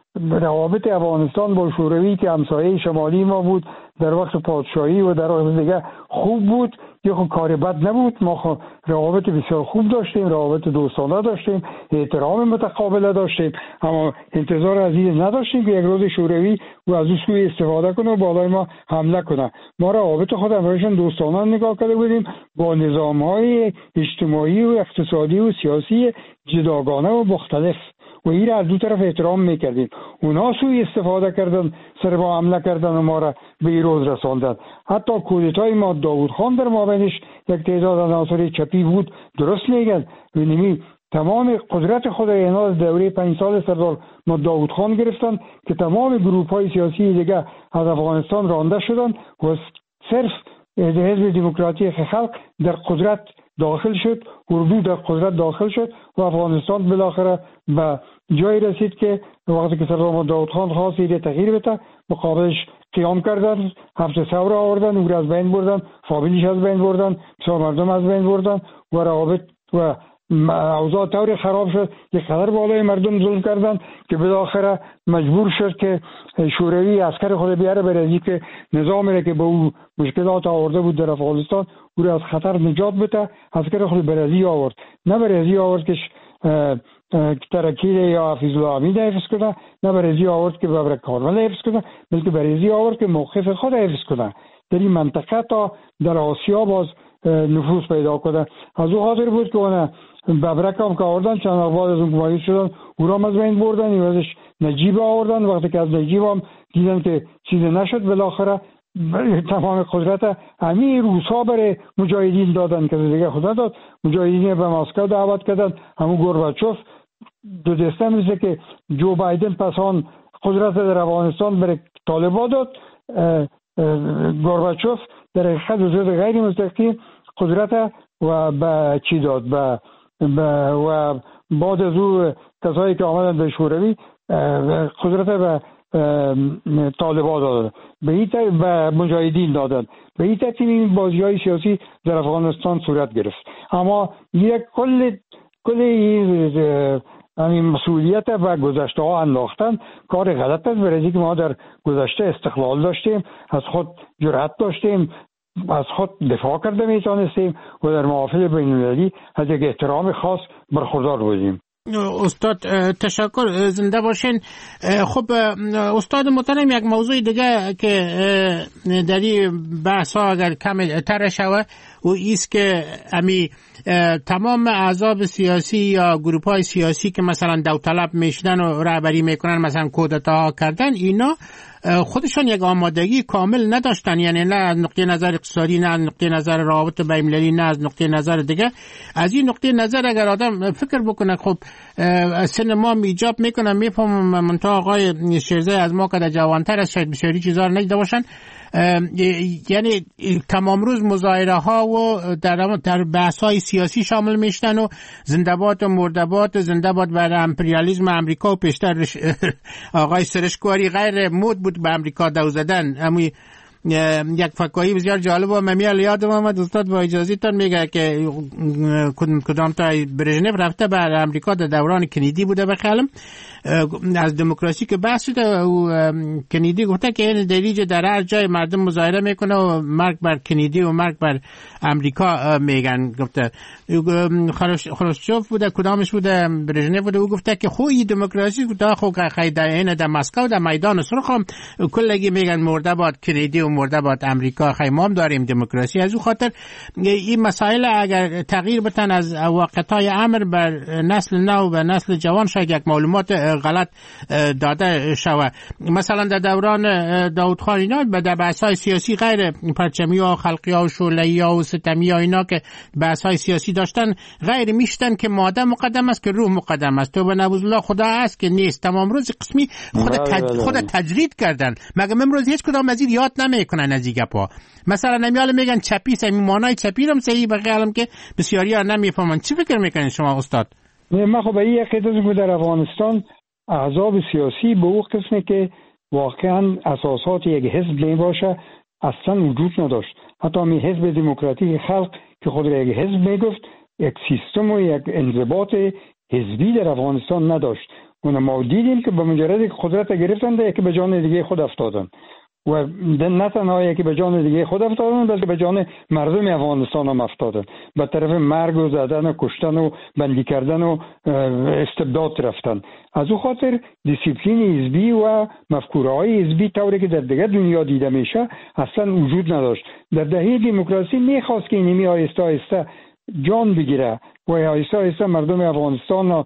روابط افغانستان با شوروی که همسایه شمالی ما بود در وقت پادشاهی و در وقت دیگه خوب بود، یه خود کار بد نبود. ما روابط بسیار خوب داشتیم، روابط دوستانه داشتیم، احترام متقابل داشتیم، اما انتظار از این نداشتیم که یک روز شوروی و از اون سوی استفاده کنه و بالای ما حمله کنه. ما روابط خود همشون دوستانه نگاه کرده بودیم، با نظام‌های اجتماعی و اقتصادی و سیاسی جداگانه و مختلف، و این را از دو طرف احترام میکردیم. اونا سوی استفاده کردن، سر با حمله کردن و ما را به این روز رساندن. حتی کودتای ما داوود خان در مابینش یک تعداد عناصر چپی بود، درست میگن. یعنی تمام قدرت خود اینا از دوره پنج سال سردار ما داوود خان گرفتن که تمام گروه های سیاسی دیگه از افغانستان رانده شدن و صرف حزب دموکراتیک خلق در قدرت داخل شد، اردو در قدرت داخل شد و افغانستان بالاخره به جای رسید که وقتی که سردار داوود خان خواست ایده تغییر بده، مقابلش قیام کردن، هفت ثور آوردن، او را از بین بردن، فامیلیش از بین بردن، بسیار مردم از بین بردن و روابط و اوضاع طوری خراب شد که قدر بالای مردم ظلم کردن که بالاخره مجبور شد که شوروی عسکر خود بیاره برای که نظامی را که به او مشکلات آورده بود در افغانستان او را از خطر نجات بده. عسکر خود برازی آورد، نه برازی آورد که ترکیل یا حفیظ الله امید حفظ کنه، نه برازی آورد که ببرک کارمل حفظ کنه، بلکه برازی آورد که موقف خود حفظ کنه در این منطقه تا در آسیا باز نفوذ پیدا کنه. از او خاطر بود که اون ببرک هم که آوردن، چند وقت بعد از اون کمایی شدن او را از بین بردن، این وزش نجیب آوردن. وقتی که از نجیب هم دیدن که چیز نشد، بالاخره تمام قدرت همین روسا برای مجاهدین دادن که دیگه خدا داد. مجاهدین به مسکو دعوت کردن، همون گورباچوف دو دسته میشه که جو بایدن پس آن قدرت در افغانستان برای طالبان داد. گورباچوف در حقیقت وجود غیر مستقیم قدرت و به چی داد به و بعد از او کسایی که آمدن به شوروی قدرت به طالبان دادن، به این به مجاهدین دادن. به این ترتیب این بازی های سیاسی در افغانستان صورت گرفت. اما یک کل کل این مسئولیت و گذشته ها انداختن کار غلط است، برای اینکه ما در گذشته استقلال داشتیم، از خود جرأت داشتیم، از خود دفاع کرده میتونستیم و در محافل بین المللی از یک احترام خاص برخوردار بودیم. استاد تشکر، زنده باشین. خب استاد محترم، یک موضوع دیگه که در این بحث ها اگر کم تر شوه و ایست که امی تمام احزاب سیاسی یا گروپ های سیاسی که مثلا داوطلب میشدن و رهبری میکنن، مثلا کودتا کردن، اینا خودشون یک آمادگی کامل نداشتن. یعنی نه از نقطه نظر اقتصادی، نه از نقطه نظر روابط بین المللی، نه از نقطه نظر دیگه. از این نقطه نظر اگر آدم فکر بکنه، خب سن ما ایجاب میکنه، میفهمم منتها آقای شیرزای از ما که جوانتر از شاید بسیاری چیزا رو ندیده باشن. یعنی تمام روز مظاهره ها و در در بحث های سیاسی شامل میشتن و زنده باد و مرده باد، زنده باد بر امپریالیسم امریکا و پیشتر آقای سرشکواری غیر مد بود به امریکا دو زدن. اما یک فکایی بسیار جالب و ممیال یادم آمد، استاد با اجازهتون میگه که کدام تا برژنف رفته بر امریکا در دوران کندی بوده بخیالم، از دموکراسی که بحث شده و کندی گفته که این دلیج در هر جای مردم مظاهره میکنه و مرگ بر کندی و مرگ بر امریکا میگن. گفته خروشچوف بوده، کدامش بوده، برژنف بوده، او گفته که خوی دموکراسی دا خو خیلی این در مسکو در میدان سرخ هم کلگی میگن مرده باد کندی و مرده باد امریکا، خیلی ما هم داریم دموکراسی. از او خاطر این مسائل اگر تغییر بتن از واقعیت امر بر نسل نو و نسل جوان، شاید یک معلومات غلط داده شود. مثلا در دوران داوود خان اینا در بحث‌های سیاسی غیر پرچمی ها، خلقی ها و شعله‌ای ها و ستمی ها اینا که بحث‌های سیاسی داشتن، غیر میشتن که ماده مقدم است که روح مقدم است. تو به نبوذالله خدا است که نیست. تمام روز قسمی خود تج... خود تجرید کردن. مگه امروز هیچ کدام از این یاد نمیکنن از این گپا. مثلا نمیال میگن چپی، سمی مانای چپی رو صحیح بگم که بسیاری ها نمیفهمن. چی فکر میکنین شما استاد؟ من خب این عقیده بود در افغانستان احزاب سیاسی به او قسمه که واقعا اساسات یک حزب نباشه اصلا وجود نداشت. حتی می حزب دموکراتیک خلق که خود را یک حزب میگفت، یک سیستم و یک انضباط حزبی در افغانستان نداشت. اون ما دیدیم که به مجرد که قدرت گرفتن یکی به جان دیگه خود افتادن و نه تنها یکی به جان دیگه خود افتادن بلکه به جان مردم افغانستان هم افتادن، به طرف مرگ و زدن و کشتن و بندی کردن و استبداد رفتن. از او خاطر دیسیپلین حزبی و مفکوره‌های حزبی طوری که در دیگه دنیا دیده میشه اصلا وجود نداشت. در دهه دموکراسی میخواست که اینمی آیسته آیسته جان بگیره و آیسته آیسته مردم افغانستان،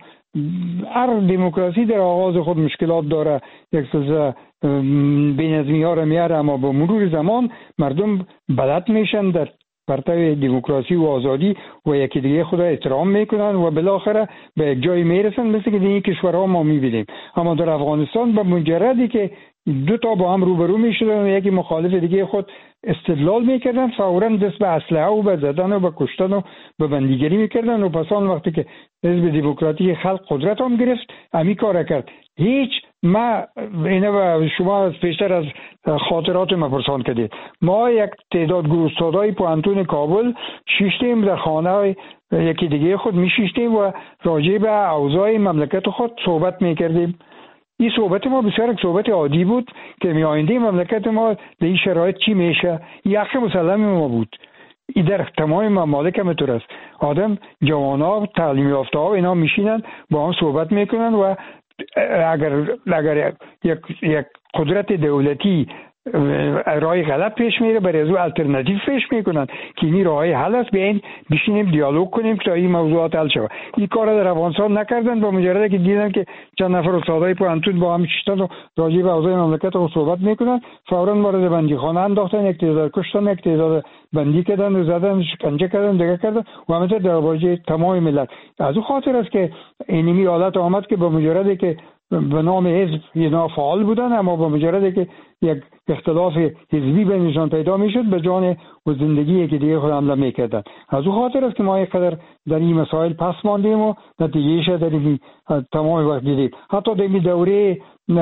هر دموکراسی در آغاز خود مشکلات داره، یک سلسله بی‌نظمی ها را میاره، اما با مرور زمان مردم بلد میشن در پرتو دموکراسی و آزادی و یکی دیگه خود احترام میکنن و بالاخره به یک جای میرسن، مثل که این کشورها ما میبینیم. اما در افغانستان به مجردی که دو تا با هم روبرو میشدن و یکی مخالف دیگه خود استدلال میکردن، فوراً دست به اسلحه و به زدن و به کشتن و به بندیگری میکردن و پس آن وقتی که حزب دموکراتیک خلق قدرت هم گرفت امی کار کرد. هیچ ما اینه و شما از پیشتر از خاطرات ما پرسان کردید، ما یک تعداد استادای پوانتون کابل شیشتیم در خانه یکی دیگه خود میشیشتیم و راجع به اوضاع مملکت خود صحبت میکردیم. این صحبت ما بسیار یک صحبت عادی بود که می آینده مملکت ما در این شرایط چی میشه، این حق مسلم ما بود. این در تمام ممالک هم طور است. آدم جوانا تعلیم یافته ها اینا میشینن با هم صحبت میکنن و اگر اگر یک یک قدرت دولتی راه غلط پیش میره برای از او الटरनेटिव پیش میکنن که این راه حل است، بیاین بشینیم دیالوگ کنیم تا این موضوعات حل شود. این کارا در افغانستان نکردن. با مجرد که دیدن که چند نفر استادای پوانتون با هم شیشتن و راجع به اوضاع مملکت رو صحبت میکنن، فورا وارد بندی خانه انداختن، یک تعداد کشتن، یک تعداد بندی کردن و زدن، شکنجه کردن، دیگه کردن و همینطور در واجه تمام ملت. از اون خاطر است که اینمی حالت آمد که با مجرد که به نام حزب اینا فعال بودن، اما با مجرد که یک اختلاف حزبی بینشان پیدا میشد به جان و زندگی که دیگه خود حمله میکردن. از اون خاطر است که ما اینقدر در این مسائل پس ماندیم و نتیجهش در این تمام وقت دیدیم. حتی در این دوره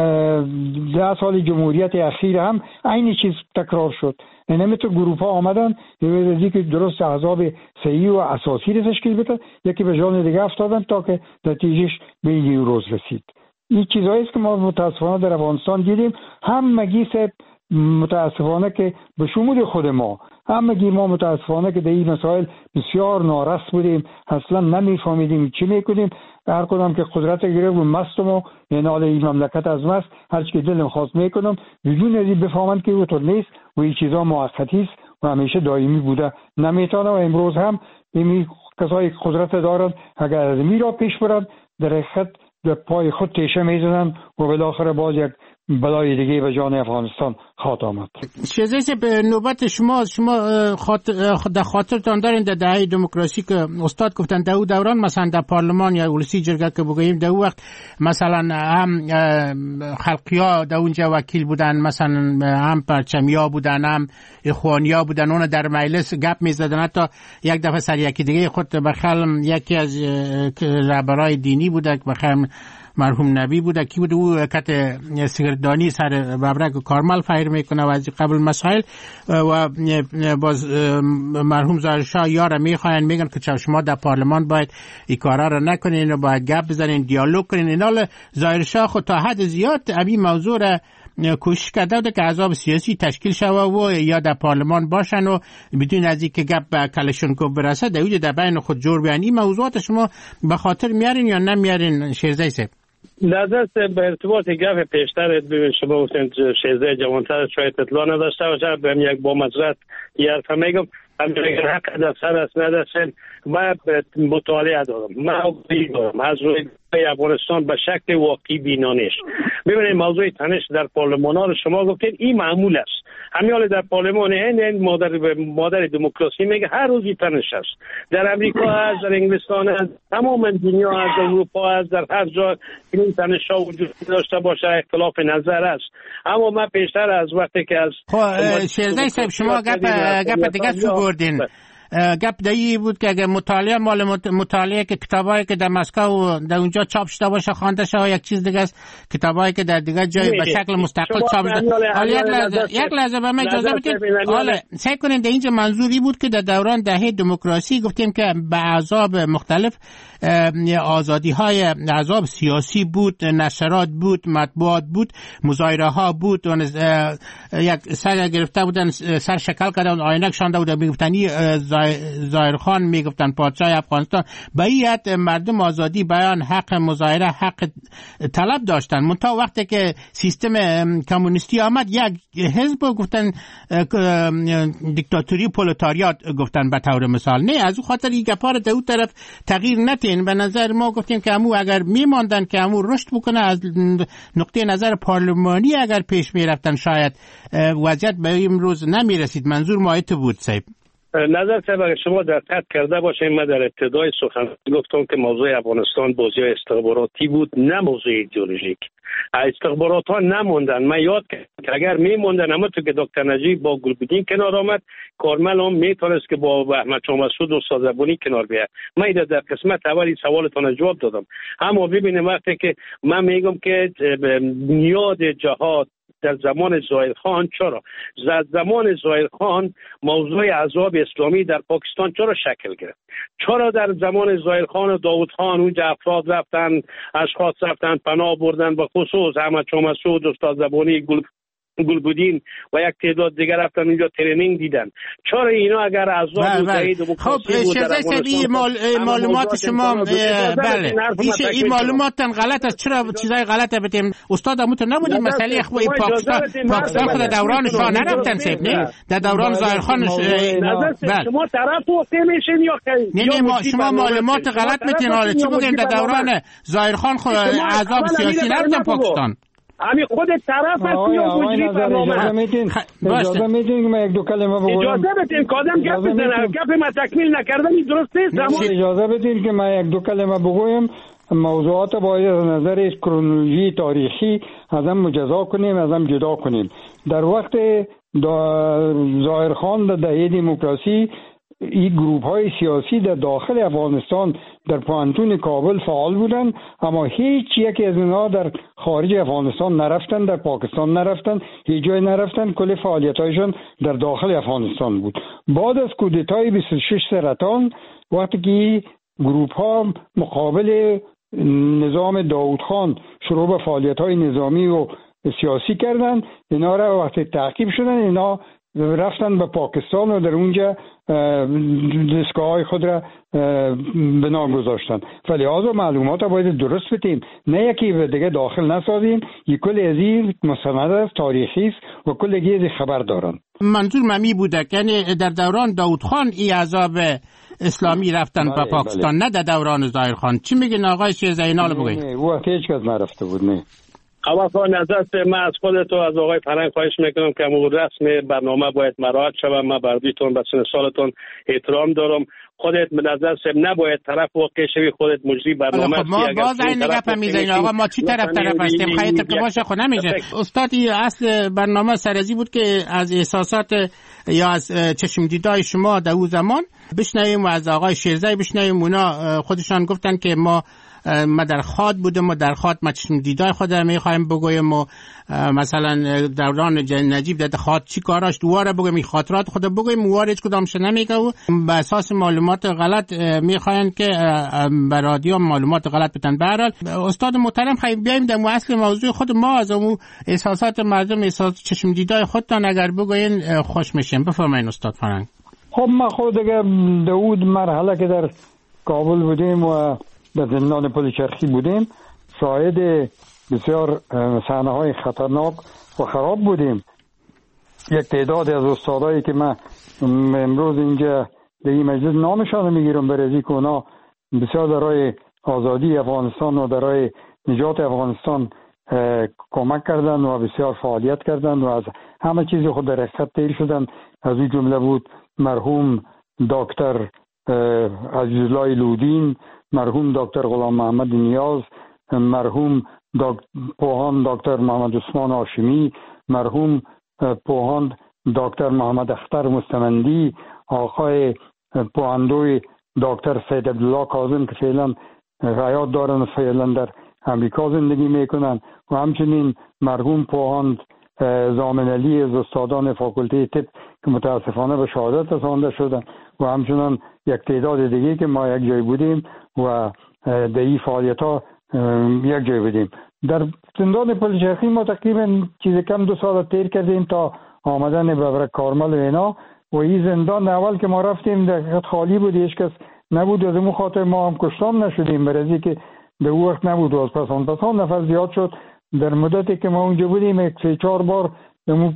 ده سال جمهوریت اخیر هم این چیز تکرار شد. اینمی تو گروپ ها آمدن یه که درست احزاب صحیح و اساسی رو تشکیل بدن، یکی به جان دیگه افتادن تا که نتیجهش به این روز رسید. این چیزایی است که ما متاسفانه در افغانستان دیدیم. همگی سه متاسفانه که به شمول خود ما همگی ما متاسفانه که در این مسائل بسیار نارس بودیم، اصلا نمیفهمیدیم چی میکنیم. هر کدام که قدرت گرفت و مستم و اینال این مملکت از مست هر چی که دلم خواست میکنم بدون از این بفهمند که اونطور نیست و این چیزا موقتی است و همیشه دائمی بوده نمیتونه. و امروز هم این کسایی قدرت دارند اگر از میرا پیش برند در حقیقت در پای خود تیشه میزنن و بالاخره باز یک بلای دیگه به جان افغانستان خواهد آمد. شهزاده به نوبت شما شما خاطر در خاطرتان دارین در دهه دموکراسی که استاد گفتن در دوران مثلا در پارلمان یا ولسی جرگه که بگوییم در وقت مثلا هم خلقیا در اونجا وکیل بودن، مثلا هم پرچمیا بودن، هم اخوانیا بودن، اون در مجلس گپ میزدن. حتی یک دفعه سر یکی دیگه خود بخلم یکی از رهبرای دینی بوده که بخلم مرحوم نبی بوده کی بود او کت سگردانی سر ببرک کارمل فایر میکنه و از قبل مسائل و باز مرحوم ظاهرشاه یاره میخواین میگن که شما در پارلمان باید این کارا رو نکنین و باید گپ بزنین، دیالوگ کنین. اینا ظاهرشاه خود تا حد زیاد ابی موضوع را کوشش کرده بود که احزاب سیاسی تشکیل شوه و یا در پارلمان باشن و بدون از اینکه گپ به کلشنکوف برسه در وجود در بین خود جور بیان. این موضوعات شما به خاطر میارین یا نمیارین شهزاده صاحب؟ لذت به ارتباط گپ پیشتر ببین شما گفتین شهزاده جوانتر شاید اطلاع نداشته باشه، بهم یک با مزرعت یه حرف میگم همین حق در سر است نداشتن. من مطالعه دارم، من دارم از روی افغانستان به شکل واقعی بینانش. ببینید موضوع تنش در پارلمان ها رو شما گفتید این معمول است. همین حال در پارلمان هند مادر مادر دموکراسی میگه هر روزی تنش است. در امریکا هست، در انگلستان هست، تمام دنیا هست، در اروپا هست، در هر جا این تنش ها وجود داشته باشه اختلاف نظر است. اما من پیشتر از وقتی که از خب شهزاده صاحب شما گپ گپ دیگه سو بردین گپ دایی بود که اگه مطالعه مال مطالعه که کتابایی که در مسکو در اونجا چاپ شده باشه خوانده شه، یک چیز دیگه است کتابایی که در دیگه جای به شکل مستقل چاپ شده. حالا یک لحظه یک لحظه به من اجازه بدید. حالا سعی کنین در اینجا منظوری بود که در دوران دهه دموکراسی گفتیم که به احزاب مختلف آزادی های احزاب سیاسی بود، نشرات بود، مطبوعات بود، مظاهره ها بود، یک سر گرفته بودن، سر شکل کردن، آینک شانده بودن، میگفتن ظاهرخان، میگفتن پادشاه افغانستان. به این مردم آزادی بیان، حق مظاهره، حق طلب داشتن. منتها وقتی که سیستم کمونیستی آمد، یک حزب گفتن دیکتاتوری پرولتاریات گفتن به طور مثال. نه، از اون خاطر این گپا رو در اون طرف تغییر نتین. به نظر ما گفتیم که امو اگر میماندن که امو رشد بکنه، از نقطه نظر پارلمانی اگر پیش میرفتن شاید وضعیت به امروز نمیرسید. منظور ما ایت بود صاحب. نظر صاحب اگر شما دقت کرده باشین، من در ابتدای سخن گفتم که موضوع افغانستان بازی استخباراتی بود، نه موضوع ایدئولوژیک. استخبارات ها نموندن. من یاد کردم که اگر میموندن، اما تو که دکتر نجیب با گلبدین کنار آمد، کارمل هم میتونست که با احمد شاه مسعود و استاد زبونی کنار بیاد. من در قسمت اولی سوالتون جواب دادم. اما ببینید وقتی که من میگم که بنیاد جهاد در زمان ظاهرخان، چرا در زمان ظاهرخان موضوع احزاب اسلامی در پاکستان چرا شکل گرفت؟ چرا در زمان ظاهرخان و داوود خان اونجا افراد رفتن، اشخاص رفتن پناه بردن، به خصوص احمد شاه مسعود، استاد زبانی، گل گلبدین و یک تعداد دیگر رفتن اونجا ترینینگ دیدن؟ چرا اینا اگر احزاب متحد خب شهزاده صاحب این معلومات شما بله این معلومات غلط است. چرا چیزای غلطه بتیم استاد اموت نبودیم؟ مسئله اخوی پاکستان پاکستان خود دوران شاه نرفتن صاحب، نه در دوران ظاهرخان. بله شما طرف وقتی میشین یا نه نه ما شما معلومات غلط میتین. حالا چی بگیم در دوران ظاهرخان خود احزاب سیاسی نرفتن پاکستان؟ همین خود طرف هست یا مجری برنامه هست؟ اجازه میدین که من یک دو کلمه بگویم؟ اجازه بدین که آدم گپ بزنه. گپ ما تکمیل نکردنی درست نیست. اجازه بدین که من یک دو کلمه بگویم. موضوعات باید از نظر کرونولوژی تاریخی از هم مجزا کنیم، از هم جدا کنیم. در وقت ظاهرخان در دهه دموکراسی این گروه های سیاسی در داخل افغانستان در پوانتون کابل فعال بودن، اما هیچ یک از اینها در خارج افغانستان نرفتن، در پاکستان نرفتن، هیچ جای نرفتن. کل فعالیت هایشان در داخل افغانستان بود. بعد از کودتای بیست و شش سرطان، وقتی که گروه ها مقابل نظام داوود خان شروع به فعالیت های نظامی و سیاسی کردن، اینا را وقتی تعقیب شدن، اینا رفتن به پاکستان و در اونجا دستگاه های خود را بنا گذاشتن. فلذا معلومات باید درست بتیم، نه یکی به دیگه داخل نسازیم. یک کل از این مستند است، تاریخی است و کل از خبر دارن. منظور ممی بوده که یعنی در دوران داوود خان این احزاب اسلامی رفتن به پاکستان، نه در دوران ظاهرخان. چی میگین آقای شیرزایی؟ اینالو بگید. نه او هیچ کس نرفته بود. نه اما با نظر من از خودت و از آقای فرهنگ خواهش میکنم که امور رسم برنامه باید مراعات شود. من بردیتون به سن سالتون احترام دارم. خودت به نظر سب نباید طرف واقع شوی، خودت مجری برنامه هستی. ما باز این نگه میزنیم آقا ما چی طرف طرف هستیم؟ خیلی که باشه خود نمیشه. استادی اصل برنامه سرازی بود که از احساسات یا از چشم دیدای شما در اون زمان بشنویم و از آقای شیرزایی بشنویم. اونا خودشان گفتن که ما ما در خواد بودیم و در خواد ما چشم دیدای خود را میخوایم بگویم و مثلا دوران نجیب در خواد چی کاراش دواره بگویم، این خاطرات خود بگویم، واره هیچ کدامش نمیگه و به اساس معلومات غلط میخواین که به رادیو معلومات غلط بتن. به هر حال استاد محترم خیلی بیایم در اصل موضوع خود ما از اون احساسات مردم، احساسات چشم دیدای خودتان اگر بگوین خوش میشیم. بفرمایید استاد فرهنگ. خب ما خود دیگه داود مرحله که در کابل بودیم و در زندان پلچرخی بودیم، شاهد بسیار صحنه های خطرناک و خراب بودیم. یک تعداد از استادایی که من امروز اینجا در این مجلس نامشان میگیرم برای که اونا بسیار برای آزادی افغانستان و برای نجات افغانستان کمک کردن و بسیار فعالیت کردن و از همه چیز خود در حقیقت تیر شدن. از این جمله بود مرحوم دکتر عزیزالله لودین، مرحوم دکتر غلام محمد نیاز، مرحوم دک... پوهان دکتر محمد عثمان هاشمی، مرحوم پوهان دکتر محمد اختر مستمندی، آقای پواندوی دکتر سید عبدالله کاظم که فعلا حیات دارن و فعلا در امریکا زندگی میکنن و همچنین مرحوم پوهاند زامن علی از استادان فاکولته طب که متاسفانه به شهادت رسانده شدن و همچنین یک تعداد دیگه که ما یک جای بودیم و در این فعالیت ها یک جای بودیم. در زندان پلچرخی ما تقریبا چیز کم دو سال تیر کردیم تا آمدن ببرک کارمل و اینا و این زندان اول که ما رفتیم در خالی بود، هیچ کس نبود، از اون خاطر ما هم کشتام نشدیم برای که به اون وقت نبود. از پس آن پس آن نفر زیاد شد. در مدتی که ما اونجا بودیم یک سه چهار بار در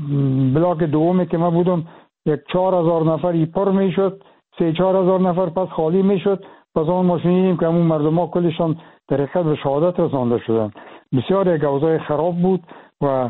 بلاک دومی که ما بودم یک چهار هزار نفری پر می شد، سه چهار هزار نفر پس خالی می شد. پس آن ما شنیدیم که همون مردم ها کلشان در حقیقت به شهادت رسانده شدن. بسیار یک اوضاع خراب بود و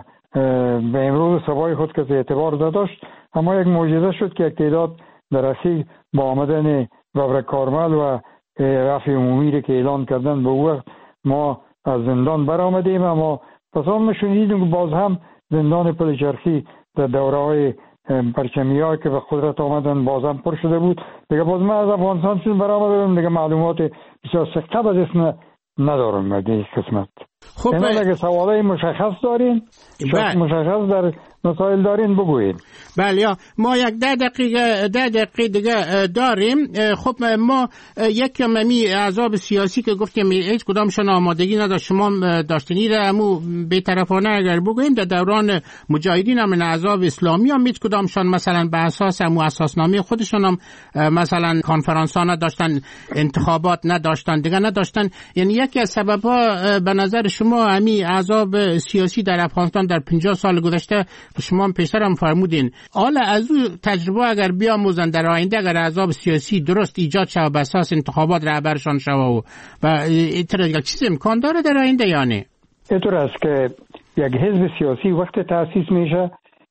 به امروز سوای خود کسی اعتبار نداشت. اما یک معجزه شد که یک تعداد در اخیر با آمدن ببرک کارمل و رفع عمومی که اعلان کردن به وقت ما از زندان برآمدیم. اما پس آن ما شنیدیم که باز هم زندان پلچرخی در دوره های پرچمی ها که به قدرت آمدن باز هم پر شده بود. دیگه باز من از افغانستان چون برآمدم دیگه معلومات بسیار سخته از اسم ندارم دیگه قسمت. خب اینا اگه سوالای مشخص دارین مشخص در مسائل دارین بگویید. بله یا ما یک ده دقیقه ده دقیقه دیگه داریم. خب ما یک ممی احزاب سیاسی که گفتیم هیچ کدامشون آمادگی نداشت، شما داشتنی را همو بی‌طرفانه اگر بگوییم در دوران مجاهدین هم احزاب اسلامی هم هیچ کدامشون مثلا به اساس همو اساسنامه خودشون هم مثلا کنفرانس ها نداشتن، انتخابات نداشتن، دیگه نداشتن. یعنی یکی از سبب‌ها به نظر شما همین احزاب سیاسی در افغانستان در پنجاه سال گذشته شما هم پیشتر هم فرمودین، حالا از او تجربه اگر بیاموزن در آینده اگر احزاب سیاسی درست ایجاد شود به اساس انتخابات رهبرشان شود و اینطور یک چیز امکان داره در آینده یا نه؟ اینطور است که یک حزب سیاسی وقت تأسیس میشه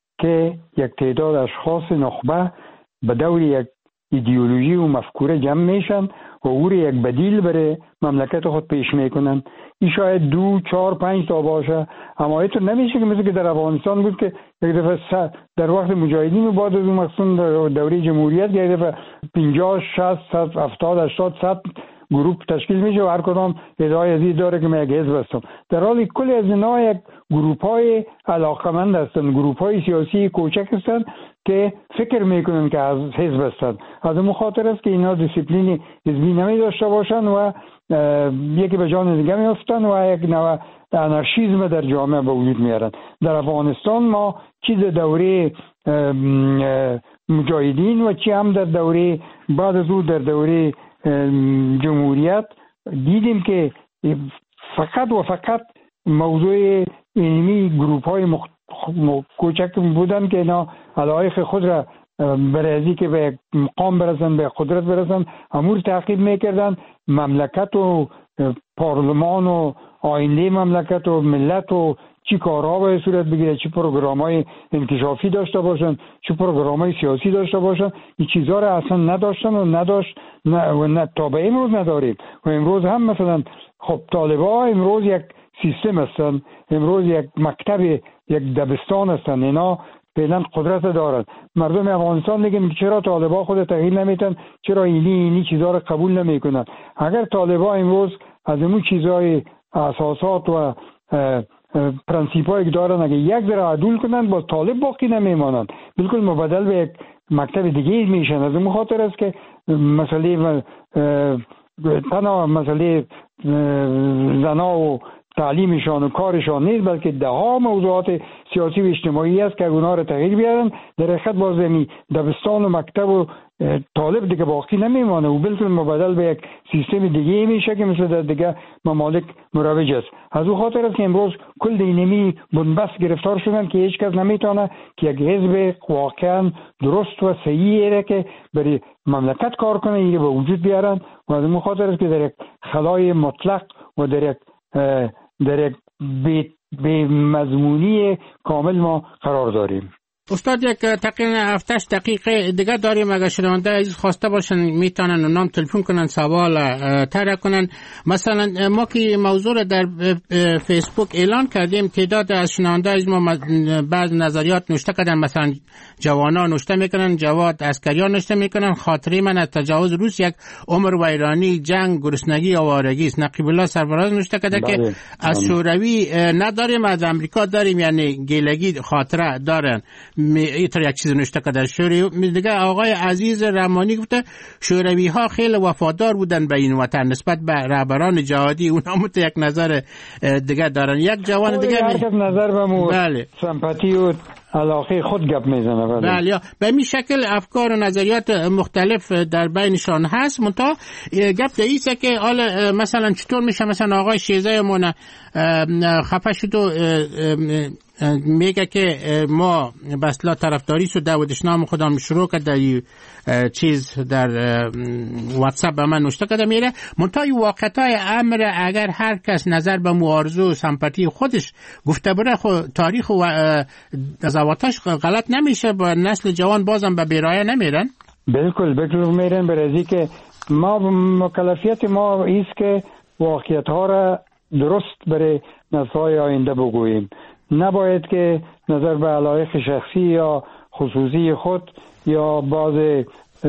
که یک تعداد اشخاص نخبه به دور یک ایدئولوژی و مفکوره جمع میشن و او یک بدیل برای مملکت خود پیش میکنن. این شاید دو چهار پنج تا باشه، اما اینطور نمیشه که مثل که در افغانستان بود که یک دفعه در وقت مجاهدین و بعد از اون مخصوص دوره جمهوریت یک دفعه پنجاه شصت هفتاد هشتاد صد گروپ تشکیل میشه و هر کدام ادعای ازی داره که من یک حزب هستم، در حالی کل از اینا یک گروپ های علاقمند هستن، گروپ های سیاسی کوچک هستن که فکر میکنن که از حزب هستن. از اون خاطر است که اینا دیسیپلین حزبی نمی داشته باشن و یکی به جان دیگه میافتن و یک نوع انارشیسم در جامعه به وجود میارن. در افغانستان ما چیز دوره مجاهدین و چی هم در دوره بعد از او در دوره جمهوریت دیدیم که فقط و فقط موضوع علمی گروپ های مخ... کوچک بودن که اینا علایق خود را برای ازی که به مقام برسن به قدرت برسن امور تعقیب میکردن. مملکت و پارلمان و آینده مملکت و ملت و چی کارها باید صورت بگیره، چی پروگرام های انکشافی داشته باشن، چی پروگرام های سیاسی داشته باشن، این چیزها را اصلا نداشتن و نداشت نه و نه تا به امروز نداریم. و امروز هم مثلا خب طالبا امروز یک سیستم هستن، امروز یک مکتب یک دبستان هستن، اینا فعلا قدرت دارن. مردم افغانستان میگن چرا طالبا خود تغییر نمیتن، چرا اینی اینی چیزها رو قبول نمیکنن. اگر طالبا امروز از اون چیزهای اساسات و پرنسیپایی که دارن اگه یک ذره عدول کنن با طالب باقی نمیمانن، بالکل مبدل به یک مکتب دیگه میشن. از اون خاطر است که مسئله تنها مسئله زنا و تعلیمشان و کارشان نیست، بلکه ده ها موضوعات سیاسی و اجتماعی است که اونا رو تغییر بیارن. در حقیقت باز می دبستان و مکتب و طالب دیگه باقی نمیمانه و بالکل مبدل به یک سیستم دیگه میشه که مثل در دیگه ممالک مروج است. از اون خاطر است که امروز کل دینمی بنبست گرفتار شدن که هیچ کس نمیتونه که یک حزب واقعا درست و صحیحه که برای مملکت کار کنه اینو به وجود بیارن. و از اون خاطر است که در یک خلای مطلق و در یک در یک بی, بی مضمونی کامل ما قرار داریم. استاد یک تقریبا هفتش دقیقه دیگه داریم. اگر شنونده عزیز خواسته باشن میتونن نام تلفن کنن، سوال طرح کنن. مثلا ما که موضوع رو در فیسبوک اعلان کردیم، تعداد از شنونده عزیز ما بعض نظریات نوشته کردن. مثلا جوانان نوشته میکنن، جواد عسکریان نوشته میکنن خاطره من از تجاوز روس یک عمر ویرانی، جنگ، گرسنگی، آوارگی است. نقیب الله سرفراز نوشته کرده که از شوروی نداریم، از امریکا داریم، یعنی گیلگی خاطره دارن. اینطور یک چیز نوشته کرده شوروی. دیگه آقای عزیز رحمانی گفته شوروی ها خیلی وفادار بودن به این وطن نسبت به رهبران جهادی، اونا مت یک نظر دیگه دارن. یک جوان دیگه هر نظر به مو بله سمپاتی و علاقه خود گپ میزنه. بله بله به این شکل افکار و نظریات مختلف در بینشان هست. منتها گپ دیسه که حالا مثلا چطور میشه مثلا آقای شیزه مون خفه شد و میگه که ما بسلا طرفداری شد داودش نام خودم شروع کرد در چیز در واتساپ به من نوشته کرده میره. منتهای واقعتای امر اگر هر کس نظر به معارضه و سمپاتی خودش گفته بره، خود تاریخ و قضاوتاش غلط نمیشه، با نسل جوان بازم به بیرایه نمیرن. بالکل بالکل میرن برازی که ما مکلفیت ما ایست که واقعیت ها را درست برای نسل‌های آینده بگوییم. نباید که نظر به علایق شخصی یا خصوصی خود یا باز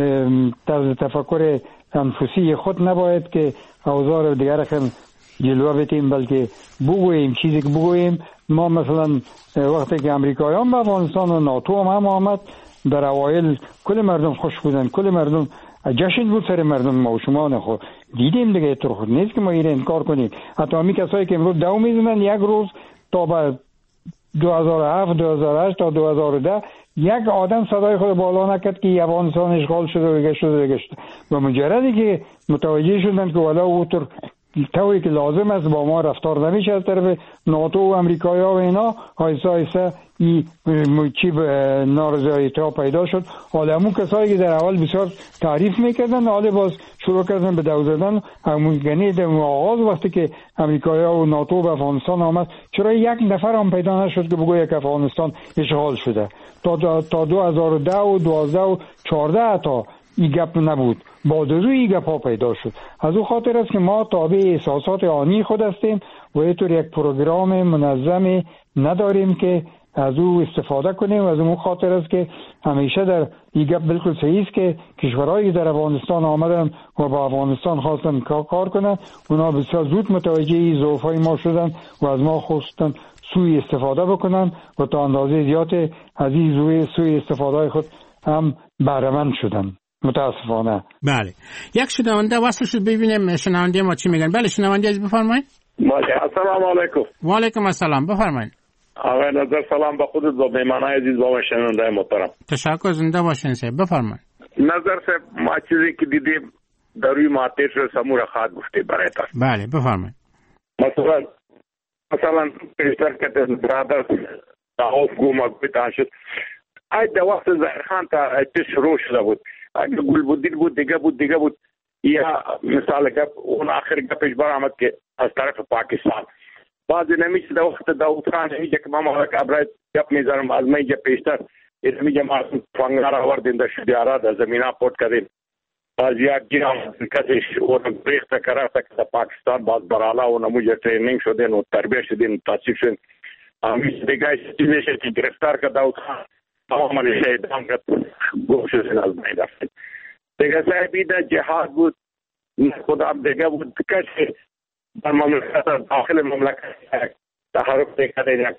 طرز تفکر انفسی خود نباید که اوضاع دیگر هم جلوه بتیم، بلکه بگوییم چیزی که بگوییم. ما مثلا وقتی که امریکایان به افغانستان و ناتو هم, هم آمد، در اوایل کل مردم خوش بودن، کل مردم جشن بود سر مردم. ما و شما نخو دیدیم دیگه، تو خود نیست که ما ایره انکار کنیم. حتی همی کسایی که امروز دو میزنن یک روز تا به دو هزار و هفت دو هزار و هشت تا دو هزار و ده یک آدم صدای خود بالا نکرد که افغانستان اشغال شده و دیگه شده دیگه شده. و مجردی که متوجه شدن که والا اوتر طوری که لازم است با ما رفتار نمیشه از طرف ناتو و امریکایی و اینا، آیسته آیسته این چی نارضایتی ها پیدا شد. حالا همون کسایی که در اول بسیار تعریف میکردن حالا باز شروع کردن به دو زدن. همون گنی در آغاز وقتی که امریکایی و ناتو به افغانستان آمد، چرا یک نفر هم پیدا نشد که بگوید که افغانستان اشغال شده؟ تا تا دو هزار و ده و دوازده و چهارده تا این گپ نبود، بعد از این گپ ها پیدا شد. از او خاطر است که ما تابع احساسات آنی خود هستیم و اینطور یک پروگرام منظم نداریم که از او استفاده کنیم. از اون خاطر است که همیشه در این گپ بالکل صحیح است که کشورهایی در افغانستان آمدن و با افغانستان خواستن کار کنن، اونا بسیار زود متوجه ضعف‌های ما شدن و از ما خواستن سوء استفاده بکنن و تا اندازه زیاد از این سوء استفاده خود هم بهره مند شدن. متاسفانه. بله یک شنونده وصل شد، ببینیم شنونده ما چی میگن. بله شنونده از بفرمایید. السلام علیکم. و علیکم السلام، بفرمایید. آقای نظر سلام به خودت و مهمانای عزیز و شنونده محترم. تشکر، زنده باشین صاحب، بفرمایید. نظر صاحب ما چیزی که دیدیم در روی ماتش رو سمور خواهد گفته برایتان. بله بفرمایید. مثلا مثلا پیشتر که برادر دعوف گوما بیتان شد، ای در وقت ظاهر خان تا چه شروع شده بود، اگه گل بودید بود دیگه بود دیگه بود. یا مثال گپ اون آخر گپش برآمد که از طرف پاکستان بعضی نمیشه در وقت داود خان نمیشه که ما مالک ابراید گپ میذارم از میگه پیشتر نمیگه ما فنگار آوردیم در شدیارا در زمین ها پوت کردیم. باز یک گیرم کسیش اون بریخت کرده که در پاکستان باز برالا و نموجه ترینینگ شدین و تربیه شدین و تصیب شدین. همیشه دیگه چیزیشه که گرفتار که داود خان تماما شهیدان که گوش شدین از می رفتین. دیگه صاحبی در جهاد بود، خدا دیگه بود کسی در مملکت داخل مملکت تحرک دیگه یک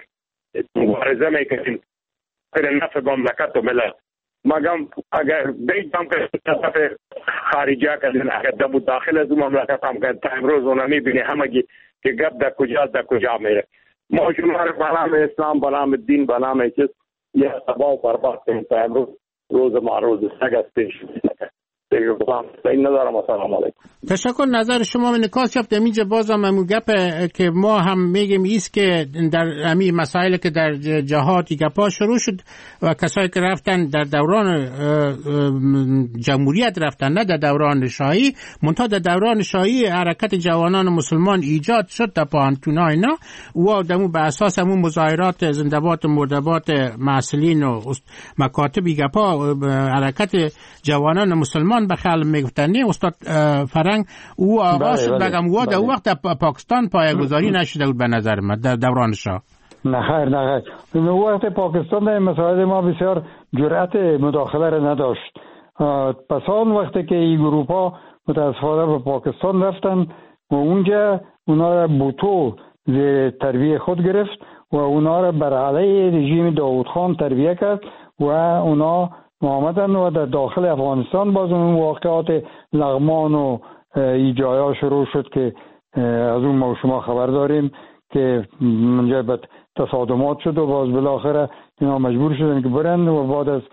مبارزه میکنیم پر نفع مملکت و ملت. مگم اگر بیجام که طرف خارجی کردین اگر دمو داخل از مملکت هم که تا امروز اونا میبینی همگی که گپ در کجا در کجا میره. ما شما رو بنام اسلام بنام دین بنام چیز یه تباه و برباد کنیم تا امروز روز ما روز سگ است پیش میده. دیگه این ندارم. السلام علیکم. تشکر. نظر شما من نکات یافت اینجا بازم همون گپ که ما هم میگیم ایست که در همین مسائل که در جهات گپا شروع شد و کسایی که رفتن در دوران جمهوریت رفتن، نه در دوران شاهی، منتها در دوران شاهی حرکت جوانان مسلمان ایجاد شد در پانتونا اینا و دمو به اساس همون مظاهرات زنده‌باد مرده‌باد مسئولین و مکاتب گپا حرکت جوانان مسلمان به خلق میگفتن. استاد فرنگ او آغاز شد بگم و در وقت پاکستان پایه‌گذاری نشده بود به نظر من در دوران شاه. نه خیر نه خیر. در وقت پاکستان در مسائل ما بسیار جرأت مداخله را نداشت. پس آن وقتی که این گروه ها متاسفانه به پاکستان رفتن و اونجا اونا را بوتو تربیه خود گرفت و اونا را بر علیه رژیم داود خان تربیه کرد و اونا آمدن و در داخل افغانستان باز اون واقعات لغمان و ای جایا شروع شد که از اون ما شما خبر داریم که منجر به تصادمات شد و باز بالاخره اینا مجبور شدن که برن و بعد از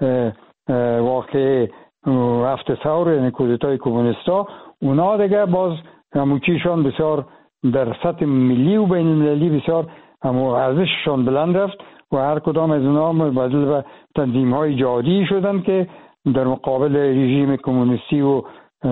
واقع هفت ثور یعنی کودتای کمونیستا اونا دیگه باز هموچیشان بسیار در سطح ملی و بین المللی بسیار همو ارزششان بلند رفت و هر کدام از اونا مبادل به تنظیم های جهادی شدن که در مقابل رژیم کمونیستی و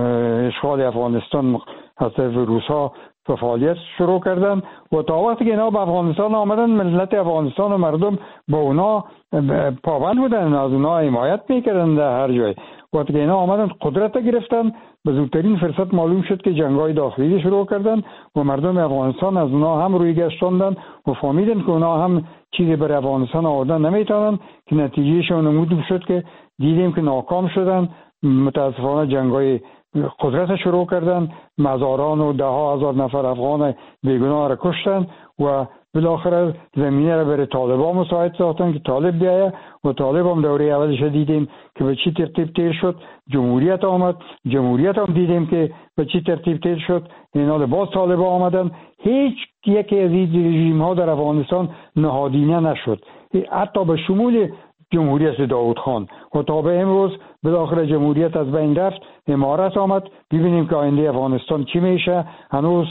اشغال افغانستان از طرف روس‌ها فعالیت شروع کردن و تا وقتی که اینا به افغانستان آمدن ملت افغانستان و مردم با اونا پابند بودن، از اونا حمایت میکردن در هر جای. وقتی که اینا آمدن قدرت گرفتن به زودترین فرصت معلوم شد که جنگ‌های داخلی شروع کردن و مردم افغانستان از اونا هم روی گشتاندن و فهمیدن که اونا هم چیزی برای افغانستان آوردن نمیتونن که نتیجهشون نمود شد که دیدیم که ناکام شدن. متاسفانه جنگ‌های قدرت شروع کردن، مزاران و ده ها هزار نفر افغان بیگناه را کشتن و بالاخره زمینه را برای طالبان مساعد ساختن که طالب بیایه و طالب هم دوره اولش دیدیم که به چی ترتیب تیر شد. جمهوریت آمد، جمهوریت هم دیدیم که به چی ترتیب تیر شد. اینا باز طالب آمدن. هیچ یکی از این رژیم ها در افغانستان نهادینه نشد، حتی به شمول جمهوریت داود خان و تا به امروز بالاخره جمهوریت از بین رفت، امارت آمد. ببینیم که آینده افغانستان چی میشه. هنوز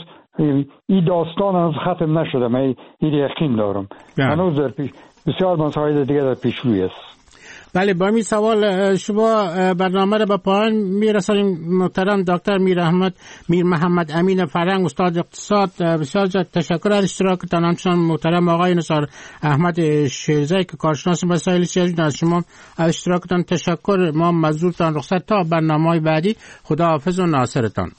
این داستان هنوز ختم نشده، من این یقین دارم. هنوز در پیش بسیار مسائل دیگه در پیشروی است. بله، با می سوال شما برنامه را به پایان میرسانیم. محترم دکتر میر احمد میر محمد امین فرنگ، استاد اقتصاد، بسیار تشکر از اشتراکتان. همچنان محترم آقای نثار احمد شیرزایی که کارشناس مسائل سیاسی، از شما از اشتراکتان تشکر. ما مزدورتان رخصت تا برنامه‌های بعدی. خدا حافظ و ناصرتان.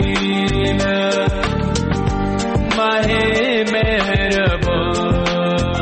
ماه مهربان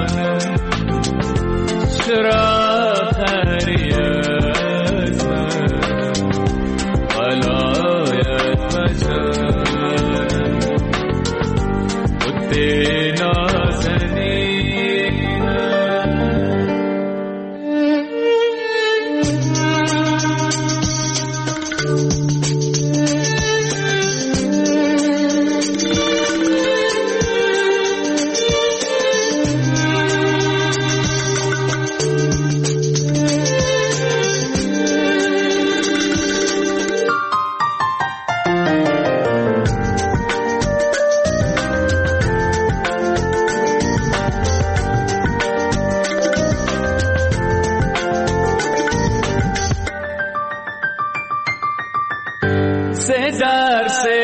से डर से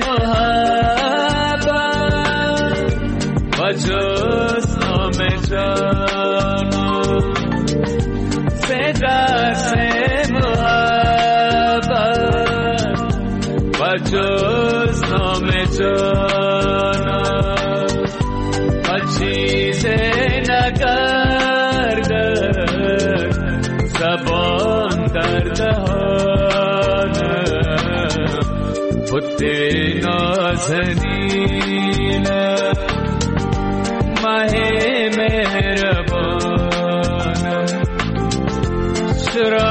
मोहब्बत वजूद में जाना से डर से मोहब्बत वजूद में जाना अच्छी से न कर सबों दर्द पुते नाज़नीन माहे मेहरबान शुरा